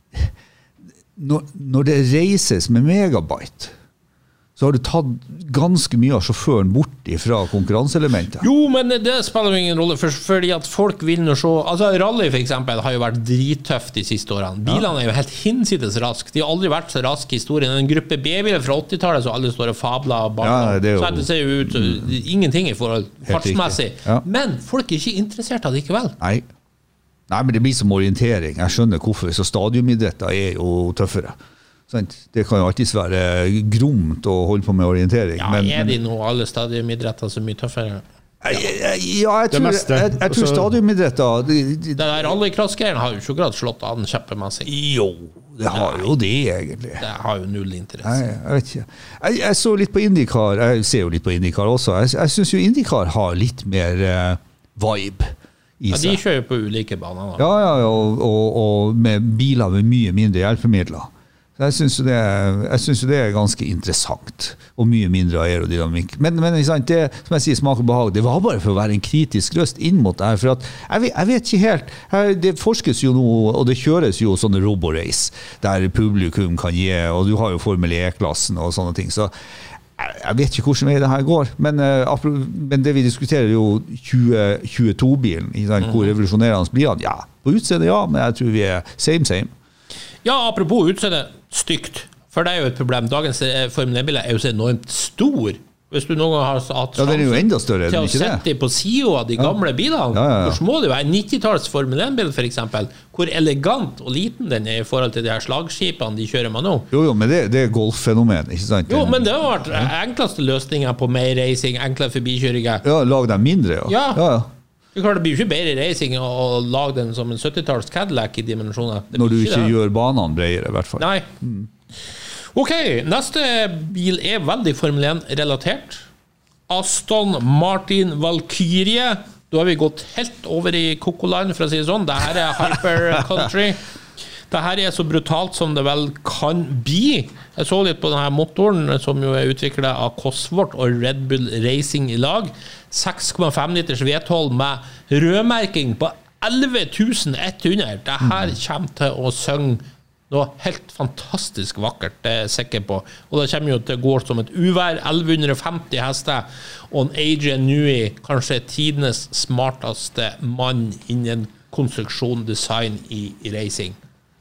når, når det reises med megabyte, så har du tatt ganske mye av sjåføren bort fra konkurranseelementet. Jo, men det spiller jo ingen rolle, for, fordi at folk vil nå se, altså rally for eksempel har jo vært drittøft de siste årene. Bilene er jo helt hinsides rask. De har aldri vært så raske i historien. En gruppe B-biler fra åttitallet så alle står og fabler bak. Ja, det, jo, så det ser jo ut mm, ingenting i forhold fartsmessig. Ja. Men folk er ikke interessert av det likevel. Nei. Nei, men det blir som orientering. Jeg skjønner hvorfor, så stadiumidretter er jo tøffere. Det kan jo alltid være gromt å holde på med orientering. Ja, men, er de nå alle stadiumidretter så mye tøffere? Ja, jeg tror, jeg, jeg, jeg tror stadiumidretter de, de, det der rallycross-greien har jo ikke grad slått an kjempemessig. Jo, det har Nei, jo det egentlig. Det har jo null interesse. Nei, jeg vet ikke. Jeg, jeg så litt på IndyCar, jeg ser jo litt på IndyCar også. Jeg, jeg synes jo IndyCar har litt mer uh, vibe i seg. Ja, de kjører på ulike baner. Da. Ja, ja, og, og, og med biler med mye mindre hjelpemidler. Jeg synes, det er, jeg synes det er ganske interessant, og mye mindre aerodynamikk. Men, men det, som jeg sier, smak og behag, det var bare for å være en kritisk røst inn mot det her, for at jeg vet, jeg vet ikke helt, det forskes jo nå, og det kjøres jo sånne roborace, der publikum kan gi, og du har jo Formel E-klassen og sånne ting, så jeg vet ikke hvordan vei det her går, men, men det vi diskuterer jo tjue tjueto-bilen, hvor revolusjonerende blir han? Ja, på utseende ja, men jeg tror vi er same, same. Ja, apropos utseende, stygt. For det er jo et problem. Dagens Formel E-biler er jo så enormt stor. Hvis du noen gang har hatt ja, den er jo enda større, til å sette på siden av de gamle ja. bilene, ja, ja, ja. hvor små det var. En nittitalls Formel E-bil for eksempel, hvor elegant og liten den er i forhold til de her slagskipene de kjører med nå. Jo, jo, men det, det er golffenomen, ikke sant? Jo, men det har vært ja. enkleste løsninger på mer racing, enklere forbikjøringer. Ja, lag dem mindre, ja. Ja, ja, ja. Det blir jo ikke bedre racing å lage den som en syttitalls Cadillac i dimensjoner. Når du ikke det. Gjør banene bredere, i hvert fall. Nei. Mm. Ok, neste bil er veldig Formel én-relatert. Aston Martin Valkyrie. Da har vi gått helt over i Cocoline, for å si det sånn. Dette er Hyper Country. Dette er så brutalt som det vel kan bli. Jeg så litt på denne motoren, som jo er utviklet av Cosworth og Red Bull Racing i lag. seks komma fem liters V tolv med rødmerking på elleve tusen ett hundre. Dette kommer til å synge noe helt fantastisk vakkert, det er jeg sikker på. Og det kommer jo til å gå som et uvær, elleve femti hester, og en Adrian Newey, kanskje tidenes smarteste mann innen konstruksjon, design i, i racing.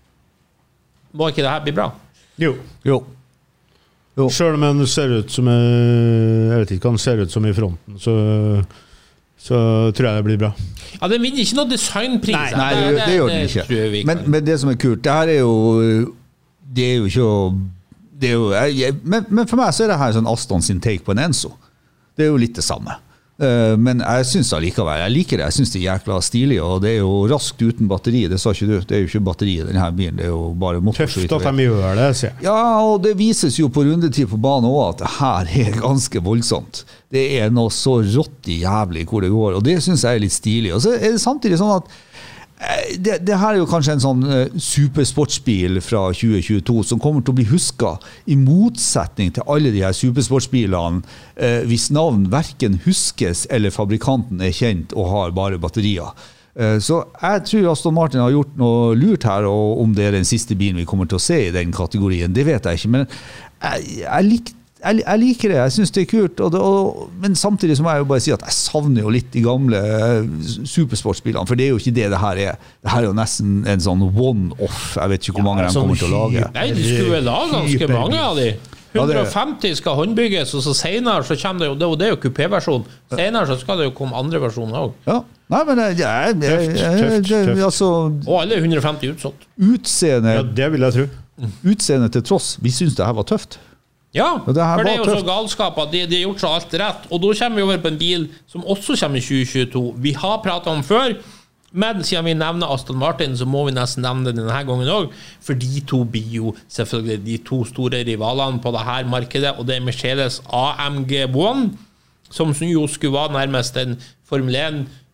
Må ikke dette bli bra? Jo. Jo. Jo. Selv om den ser ut som jeg vet ikke hva den ser ut som i fronten, så, så tror jeg det blir bra. Ja, den vinner ikke noe designpris. Nei, nei det, det, det gjør den ikke. Men, men det som er kult, det her er jo det er jo ikke det er jo, jeg, men, men for meg så er det her sånn Aston sin take på en Enzo. Det er jo litt det samme. Uh, men jeg synes allikevel, jeg liker det, jeg synes det er jækla stilig, og det er jo raskt uten batteri, det sa ikke du, det er jo ikke batteri i denne bilen, det er jo bare motor. Tøft at de gjør det, sier jeg. Ja, og det vises jo på rundetid på banen også, at det her er ganske voldsomt. Det er noe så rått i jævlig hvor det går, og det synes jeg er litt stilig. Og så er det samtidig sånn at Det, det her er jo kanskje en sånn uh, supersportsbil fra tjue tjueto som kommer til å bli husket i motsetning til alle de her supersportsbilene uh, hvis navn hverken huskes eller fabrikanten er kjent og har bare batterier. Uh, så jeg tror Aston Martin har gjort noe lurt her, og om det er den siste bilen vi kommer til å se i den kategorien, det vet jeg ikke, men jeg, jeg likte Jeg, jeg liker det, jeg synes det er kult, og det, og, men samtidig så må jeg jo bare si at jeg savner jo litt de gamle supersportsbilene, for det er jo ikke det det her er. Det her er jo nesten en sånn one-off, jeg vet ikke hvor mange ja, de kommer til å lage. Nei, de skulle lage ganske mange av de. hundre femti skal håndbygges, og så senere så kommer det jo, det, og det er jo kupé-versjon, senere så skal det jo komme andre versjoner også. Ja, nei, men jeg, jeg, jeg, jeg, tøft, tøft, tøft. Altså, og alle hundre femti utsolgt. Utseende, ja, det vil jeg tro. Utseende til tross, vi synes det her var tøft. Ja, det for det er jo tøft. Så galskap at de, de har gjort så alt rett. Og da kommer vi over på en bil som også kommer i tjue tjueto. Vi har pratet om før, men siden vi nevner Aston Martin, så må vi nesten nevne det denne gangen også. For de to blir jo selvfølgelig de to store rivalene på det her markedet, og det er Mercedes A M G One, som jo skulle være nærmest en Formel én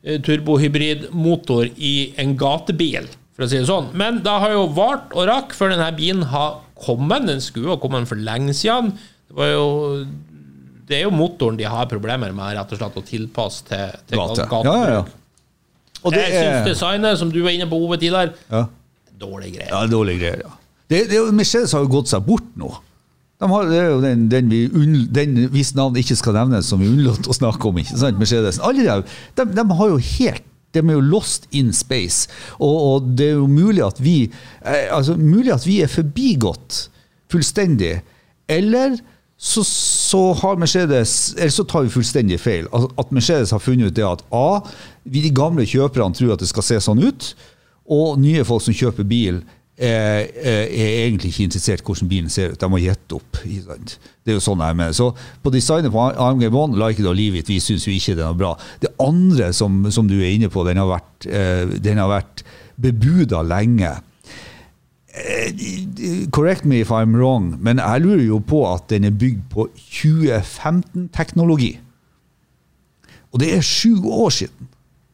turbohybridmotor i en gatebil, for å si det sånn. Men det har jo vart og rakk før denne bilen har kommet. Den skulle ha kommet for lenge siden. Det var jo det er jo motoren de har problemer med, rett og slett å tilpasse til, til Gate. gatebruk. Ja, ja, ja. Og det jeg er... synes designet, som du var inne på Ove tidligere, ja. dårlig greier. Ja, dårlig greier, ja. Det, det, Mercedes har jo gått seg bort nå. De har, det er jo den, den, vi unn, den hvis navn ikke skal nevnes, som vi unnlått å snakke om, ikke sant, Mercedes. Alle de, de, de har jo helt, de er jo lost in space, og, og det er jo mulig at vi, eh, altså mulig at vi er forbigått fullstendig, eller så, så har Mercedes, eller så tar vi fullstendig feil, at Mercedes har funnet ut det at A, vi de gamle kjøperne tror at det skal se sånn ut, og nye folk som kjøper bil, Er, er egentlig ikke interessert hvordan bilen ser ut. De må gjette opp. Det er jo sånn jeg mener. Så på designet på A M G One, like it or leave it, vi synes jo ikke den er bra. Det andre som, som du er inne på, den har vært, eh, den har vært bebudet lenge. Eh, correct me if I'm wrong, men jeg lurer jo på at den er bygd på tjue femten-teknologi. Og det er sju år siden.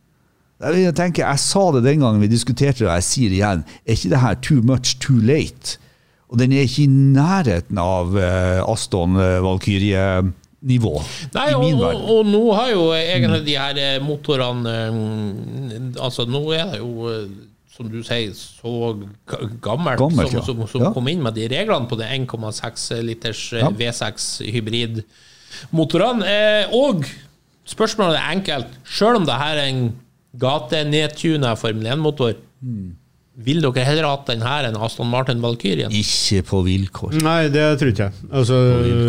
Jeg tenker, jeg sa det den gangen vi diskuterte det, og jeg sier det igjen, er ikke det her too much too late? Og den er ikke i nærheten av uh, Aston uh, Valkyrie-nivå. Nei, og, og, og nå har jo egentlig de her motorene, um, altså nå er det jo, som du sier, så gammelt, gammelt som, ja. som, som ja. kom inn med de reglene på det en komma seks liters ja. V seks hybrid-motorene. Eh, og spørsmålet er enkelt, selv om det her er en gate-nedtuna Formel en-motor, mm. vil dere heller ha den her enn Aston Martin Valkyrien? Ikke på vilkår. Nei, det tror ikke jeg. Altså,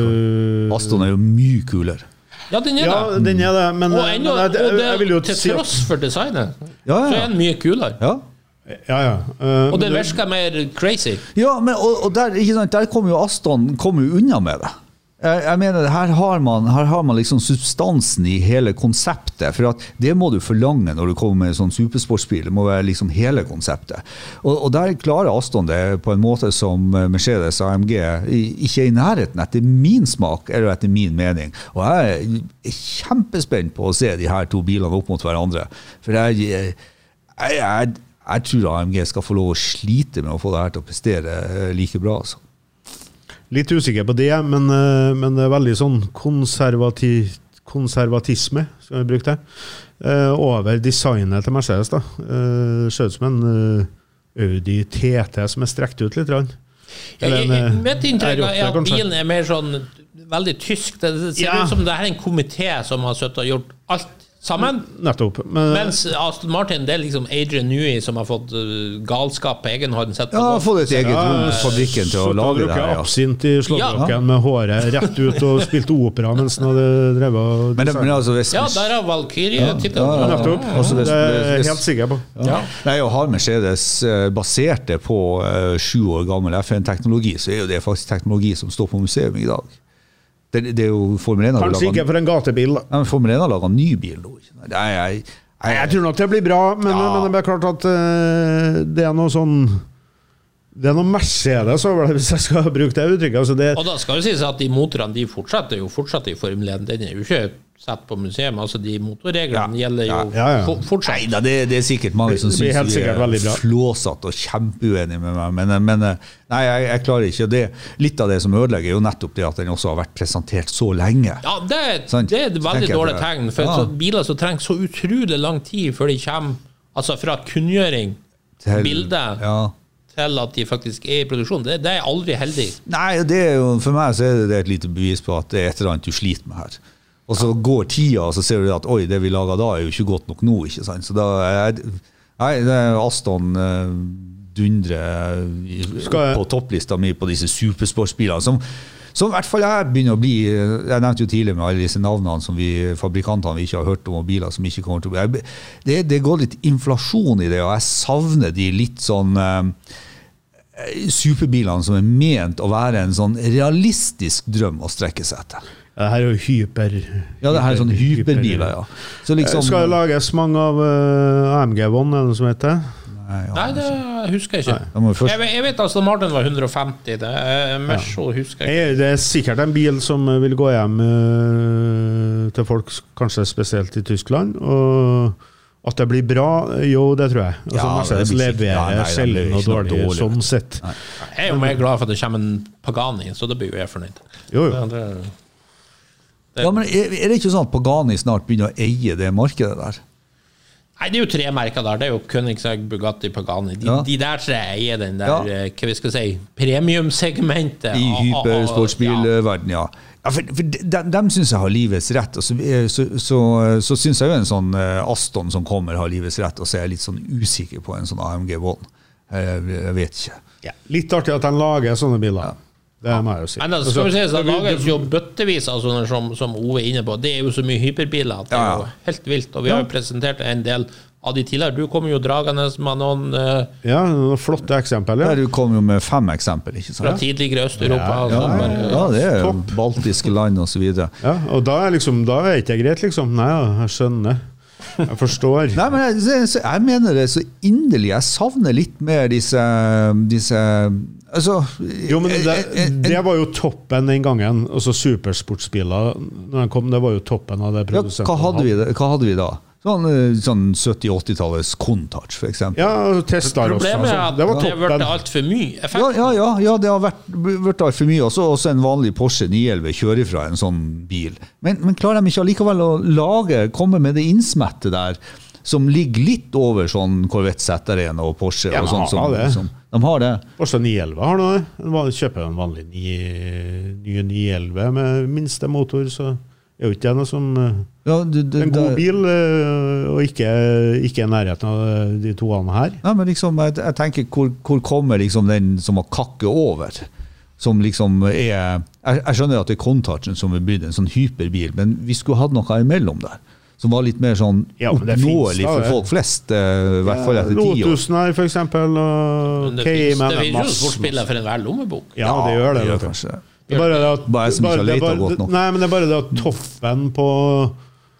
Aston er jo mye kulere. Ja, den er ja, det. Den er det, men, og, ennå, men jeg, jeg, og det, jeg vil jo til si tross for designet, ja, ja. så er den mye kulere. Ja. Ja, ja. Uh, og den virker mer crazy. Ja, men, og, og der, ikke sant, der kommer jo Aston kommer jo unna med det. Jeg, jeg mener, her har, man, her har man liksom substansen i hele konseptet, for at det må du forlange når du kommer med en sånn supersportsbil, det må være liksom hele konseptet. Og, og der klarer Aston det på en måte som Mercedes A M G ikke er i nærheten etter min smak, eller etter min mening. Og jeg er kjempespent på å se de her to bilene opp mot hverandre, for jeg, jeg, jeg, jeg tror A M G skal få lov å slite med å få det her til å prestere like bra, altså. Litt usikker på det, men, men det er veldig sånn konservati, konservatisme, skal vi bruke det, uh, over designet til Mercedes. Da. Uh, ser ut som en uh, Audi T T som er strekt ut litt. Rann. Ja, mitt inntrykk er at bilen er mer sånn veldig tysk. Det ser ja. ut som det er en komité som har suttet og gjort alt sammen. Nettopp. Men, Mens Aston Martin, det er liksom Adrian Newey som har fått uh, galskap på egen hånd. Ja, har fått et eget rom i fabrikken til å lage det her. Ja. Absint i slåttblokken ja. med håret rett ut og spilt opera mens han hadde drevet. Men, men altså, hvis, ja, der har Valkyrie ja. tittet. Ja, ja, nettopp. Ja, ja. Det er jeg helt sikker på. Ja. Ja. Nei, og har Mercedes basert det på uh, sju år gammel F N-teknologi, så er jo det faktisk teknologi som står på museum i dag. Det, det er jo Formel en. Kanskje ikke for en gatebil. Da. Ja, men Formel en har laget en ny bil nå. Nei, jeg, jeg, jeg tror nok det blir bra, men, ja. men det er klart at uh, det er noe sånn det er noe Mercedes over det, hvis jeg skal bruke det uttrykket. Altså det, og da skal jo sies at de motorene de fortsetter jo fortsatt i Formel en. Den er jo ikke satt på museum, altså de motorreglene ja. gjelder jo ja, ja, ja. fortsatt. Nei, da, det, det er sikkert mange som synes vi er flåsatt og kjempeuenige med meg, men, men nei, jeg, jeg klarer ikke. Det, litt av det som ødelegger er jo nettopp det at den også har vært presentert så lenge. Ja, det, det er et veldig dårlig tegn, for ja. biler som trenger så utrolig lang tid før de kommer, altså fra kunngjøring, til, bilde, ja. til at de faktisk er i produksjon, det, det er aldri heldig. Nei, det er jo, for meg så er det et lite bevis på at det er et eller annet du sliter med her. Og så går tida, og så ser du at oi, det vi lager da er jo ikke godt nok nå, ikke sant? Så da er nei, det er Aston uh, dundre uh, på topplista mi på disse supersportsbilene, som, som i hvert fall jeg begynner å bli, jeg nevnte jo tidligere med alle disse navnene som vi, fabrikantene vi ikke har hørt om, og biler som ikke kommer til å bli. Det, det går litt inflasjon i det, og jeg savner de litt sånn uh, superbilene som er ment å være en sånn realistisk drøm å strekke seg etter. Det her er jo hyper... Ja, det her er sånne hyperbiler, ja. Så liksom, skal det lages mange av uh, A M G One, eller noe som heter? Nei, ja, Nei, det husker jeg ikke. Først... Jeg, jeg vet at Aston Martin var hundre og femti, det er mer så husker jeg. Det er sikkert en bil som vil gå hjem uh, til folk, kanskje spesielt i Tyskland, og, At det blir bra, jo, det tror jeg. Altså, Ja, Mercedes det blir ikke- leverer ja, nei, det blir sjelden og ikke noe dårlig, dårlig, sånn vet du. sett. Jeg er jo mer glad for at det kommer en Pagani, så da blir jo jeg fornøyd. Jo, jo. Ja, det- Ja, men er, er det ikke sånn at Pagani snart begynner å eie det markedet der? Nei, det er jo tre merker der. Det er jo Koenigsegg, Bugatti, Pagani. De, Ja. de der tre eier den der, Ja. eh, hva vi skal si, premiumsegmentet. I av- av- av- hypersportsbilverden, ja. Ja, for, for de, de synes jeg har livets rett, og så, så, så, så synes jeg jo en sånn eh, Aston som kommer har livets rett, og så er jeg litt sånn usikker på en sånn A M G One. Jeg, jeg vet ikke. Ja. Litt artig at de lager sånne biler. Det må jeg jo si. Men det skal vi si, så det lages jo bøttevis av sånne som, som Ove er inne på. Det er jo så mye hyperbiler at det er Ja, jo ja. helt vilt. Og vi har jo presentert en del av de tidligere. Du kommer jo dragende med noen eh, Ja, noen flotte eksempel, ja. Der du kom jo med fem eksempel, ikke fra sant? tidligere Øst-Europa. Ja, og Ja, sånn bare- ja, det er jo Topp. baltiske land og så videre. Ja, og da er, liksom, da er ikke det greit, liksom. Nei, ja, jeg skjønner. Jeg forstår. Nei, men jeg, så- jeg mener det så inderlig. Jeg savner litt mer disse, disse altså, Jo, men det, en- en- det var jo toppen den gangen. Altså supersportsbiler, når de kom, det var jo toppen av det ja, produsenten hva, hadde vi, da- hva hadde vi da? Sånn, eh, sånn sytti-åtti-tallets Countach, for eksempel. Ja, Tesla også. Problemet er Altså. at Det var det ble toppen. altfor mye Ja, effekt. ja, ja, ja, det har vært, vært altfor mye. Også, også en vanlig Porsche ni elleve kjører fra en sånn bil. Men, men klarer de ikke allikevel å lage, komme med det innsmettet der, som ligger litt over sånn Corvette Z R en og Porsche? Ja, og sånn, de har som, det. som, de har det. Porsche ni elleve har nå det. En van- Kjøper en vanlig ni- nye ni elleve med minste motor, så er jo ikke det noe som eh, Ja, du, du, en god det- bil, eh, og ikke, ikke i nærheten av de to andre her. Ja, men liksom, jeg, jeg tenker, hvor, hvor kommer liksom den som har kakket over? Som liksom er Jeg, jeg skjønner at det er Countachen som er blitt en sånn hyperbil, men vi skulle hatt noe imellom der. Som var litt mer sånn Ja, men det oppnåelig finnes da, for det. folk flest, eh, i hvert fall etter ti år. Lotusen her, for eksempel, og Men det Cayman. finnes- det finnes jo masse- sportsbiler for enhver lommebok. Ja, det gjør det. gjør vet du. kanskje det. Det er bare det at, Bare jeg som ikke har det er letet bare- godt nok. Nei, men det er bare det at toppen på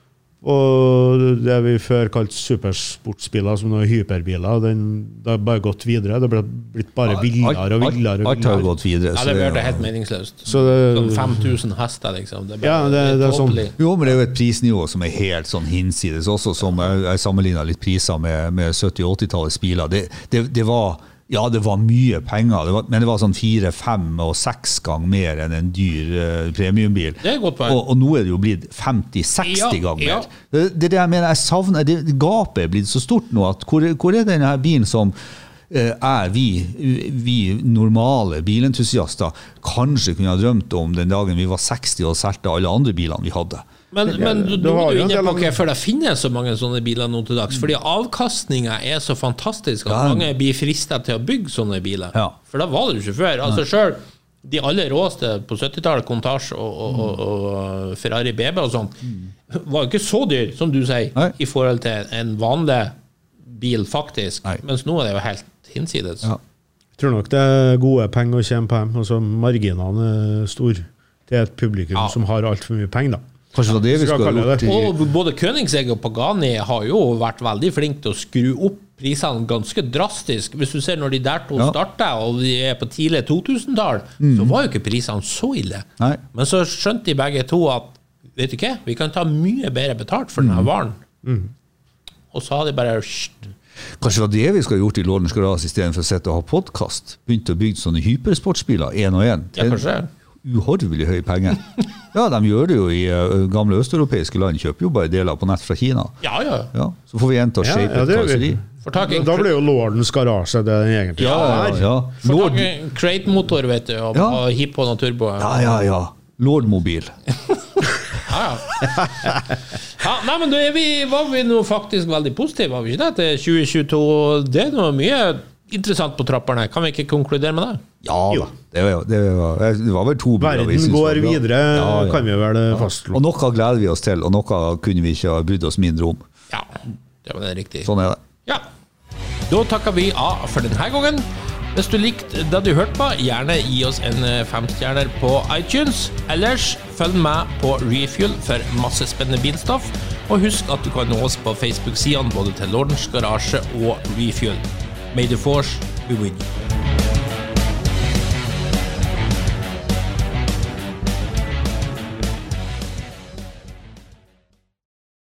og det vi før kalte supersportsbiler, som nå er hyperbiler, den, det har bare gått videre. Det har blitt bare villere og villere. og Alt har villere. gått videre. Ja, så det det- blir helt meningsløst. Så det- Sånn fem tusen hester, liksom. Det er bare Ja, det- det er sånn- tåpelig. Jo, men det er jo et prisnivå som er helt sånn hinsides også, som jeg, jeg sammenlignet litt priser med, med sytti-åtti-tallets biler. Det, det, det var, ja, det var mye penger, det var, men det var sånn fire, fem og seks ganger mer enn en dyr eh, premiumbil. Det er et godt poeng. Og, og nå er det jo blitt femti-seksti Ja, ganger ja. mer. Det, det er det jeg mener, jeg savner, det, gapet er blitt så stort nå, at hvor, hvor er denne her bilen som eh, er vi, vi normale bilentusiaster kanskje kunne ha drømt om den dagen vi var seksti og solgte alle andre bilene vi hadde. Men, men du, det du var er jo en inne del på av- hvorfor det finnes så mange sånne biler nå til dags. Fordi avkastninga er så fantastisk at Ja. mange blir fristet til å bygge sånne biler. Ja. For da var det jo ikke før. Altså selv de aller råeste på syttitallet, Countach og, og, og, og Ferrari B B og sånt, var jo ikke så dyr, som du sier, Nei. i forhold til en vanlig bil, faktisk. Nei. Mens nå er det jo helt hinsides. Ja. Jeg tror nok det er gode penger å tjene på dem. Altså, marginene er store til et publikum Ja. som har altfor mye penger, da. Kanskje det var det vi Skal skulle ha kalle gjort det. i Og både Koenigsegg og Pagani har jo vært veldig flinke til å skru opp prisene ganske drastisk. Hvis du ser når de der to Ja. startet, og de er på tidlig to-tusen-tall, så var jo ikke prisene så ille. Nei. Men så skjønte de begge to at vet du hva, vi kan ta mye bedre betalt for denne varen. Og så har de bare «Sht». Kanskje det var det vi skulle ha gjort i Lordens Garage i stedet for å sitte og ha podcast. Begynte å bygge sånne hypersportsbiler, en og en. Ja, kanskje. Uhorvelig høye penger. Ja, de gjør det jo i uh, gamle østeuropeiske land. Kjøper jo bare deler på nett fra Kina. Ja, ja. Ja, så får vi en til å Ja, shape ja, et det gjør vi. karosseri. Får tak i en, Da blir jo Lordens Garasje det den egentlig Ja, ja, er. ja. får Lord, tak i en crate-motor, vet du, og, Ja. og hipp på noe turbo. ja, ja, ja. Lord-mobil. Ja, ja. Ja, nei, men da er vi, var vi nå faktisk veldig positive, var vi ikke det, til tjue tjueto? Det er noe mye interessant på trapperne. Kan vi ikke konkludere med det? Ja Jo. da. Det var, det var, det var vel to biler vi Verden syntes var går bra. videre, Ja, ja. kan vi vel fastslå. Og noe gleder vi oss til, og noe kunne vi ikke ha brydd oss mindre om. Ja, det var det riktig. Sånn er det. Ja. Da takker vi av for denne gangen. Hvis du likte det du hørte på, gjerne gi oss en femstjerner på iTunes. Ellers følg med på Refuel for masse spennende bilstoff. Og husk at du kan nå oss på Facebook-sidene både til Lordens Garasje og Refuel. May the force be with you.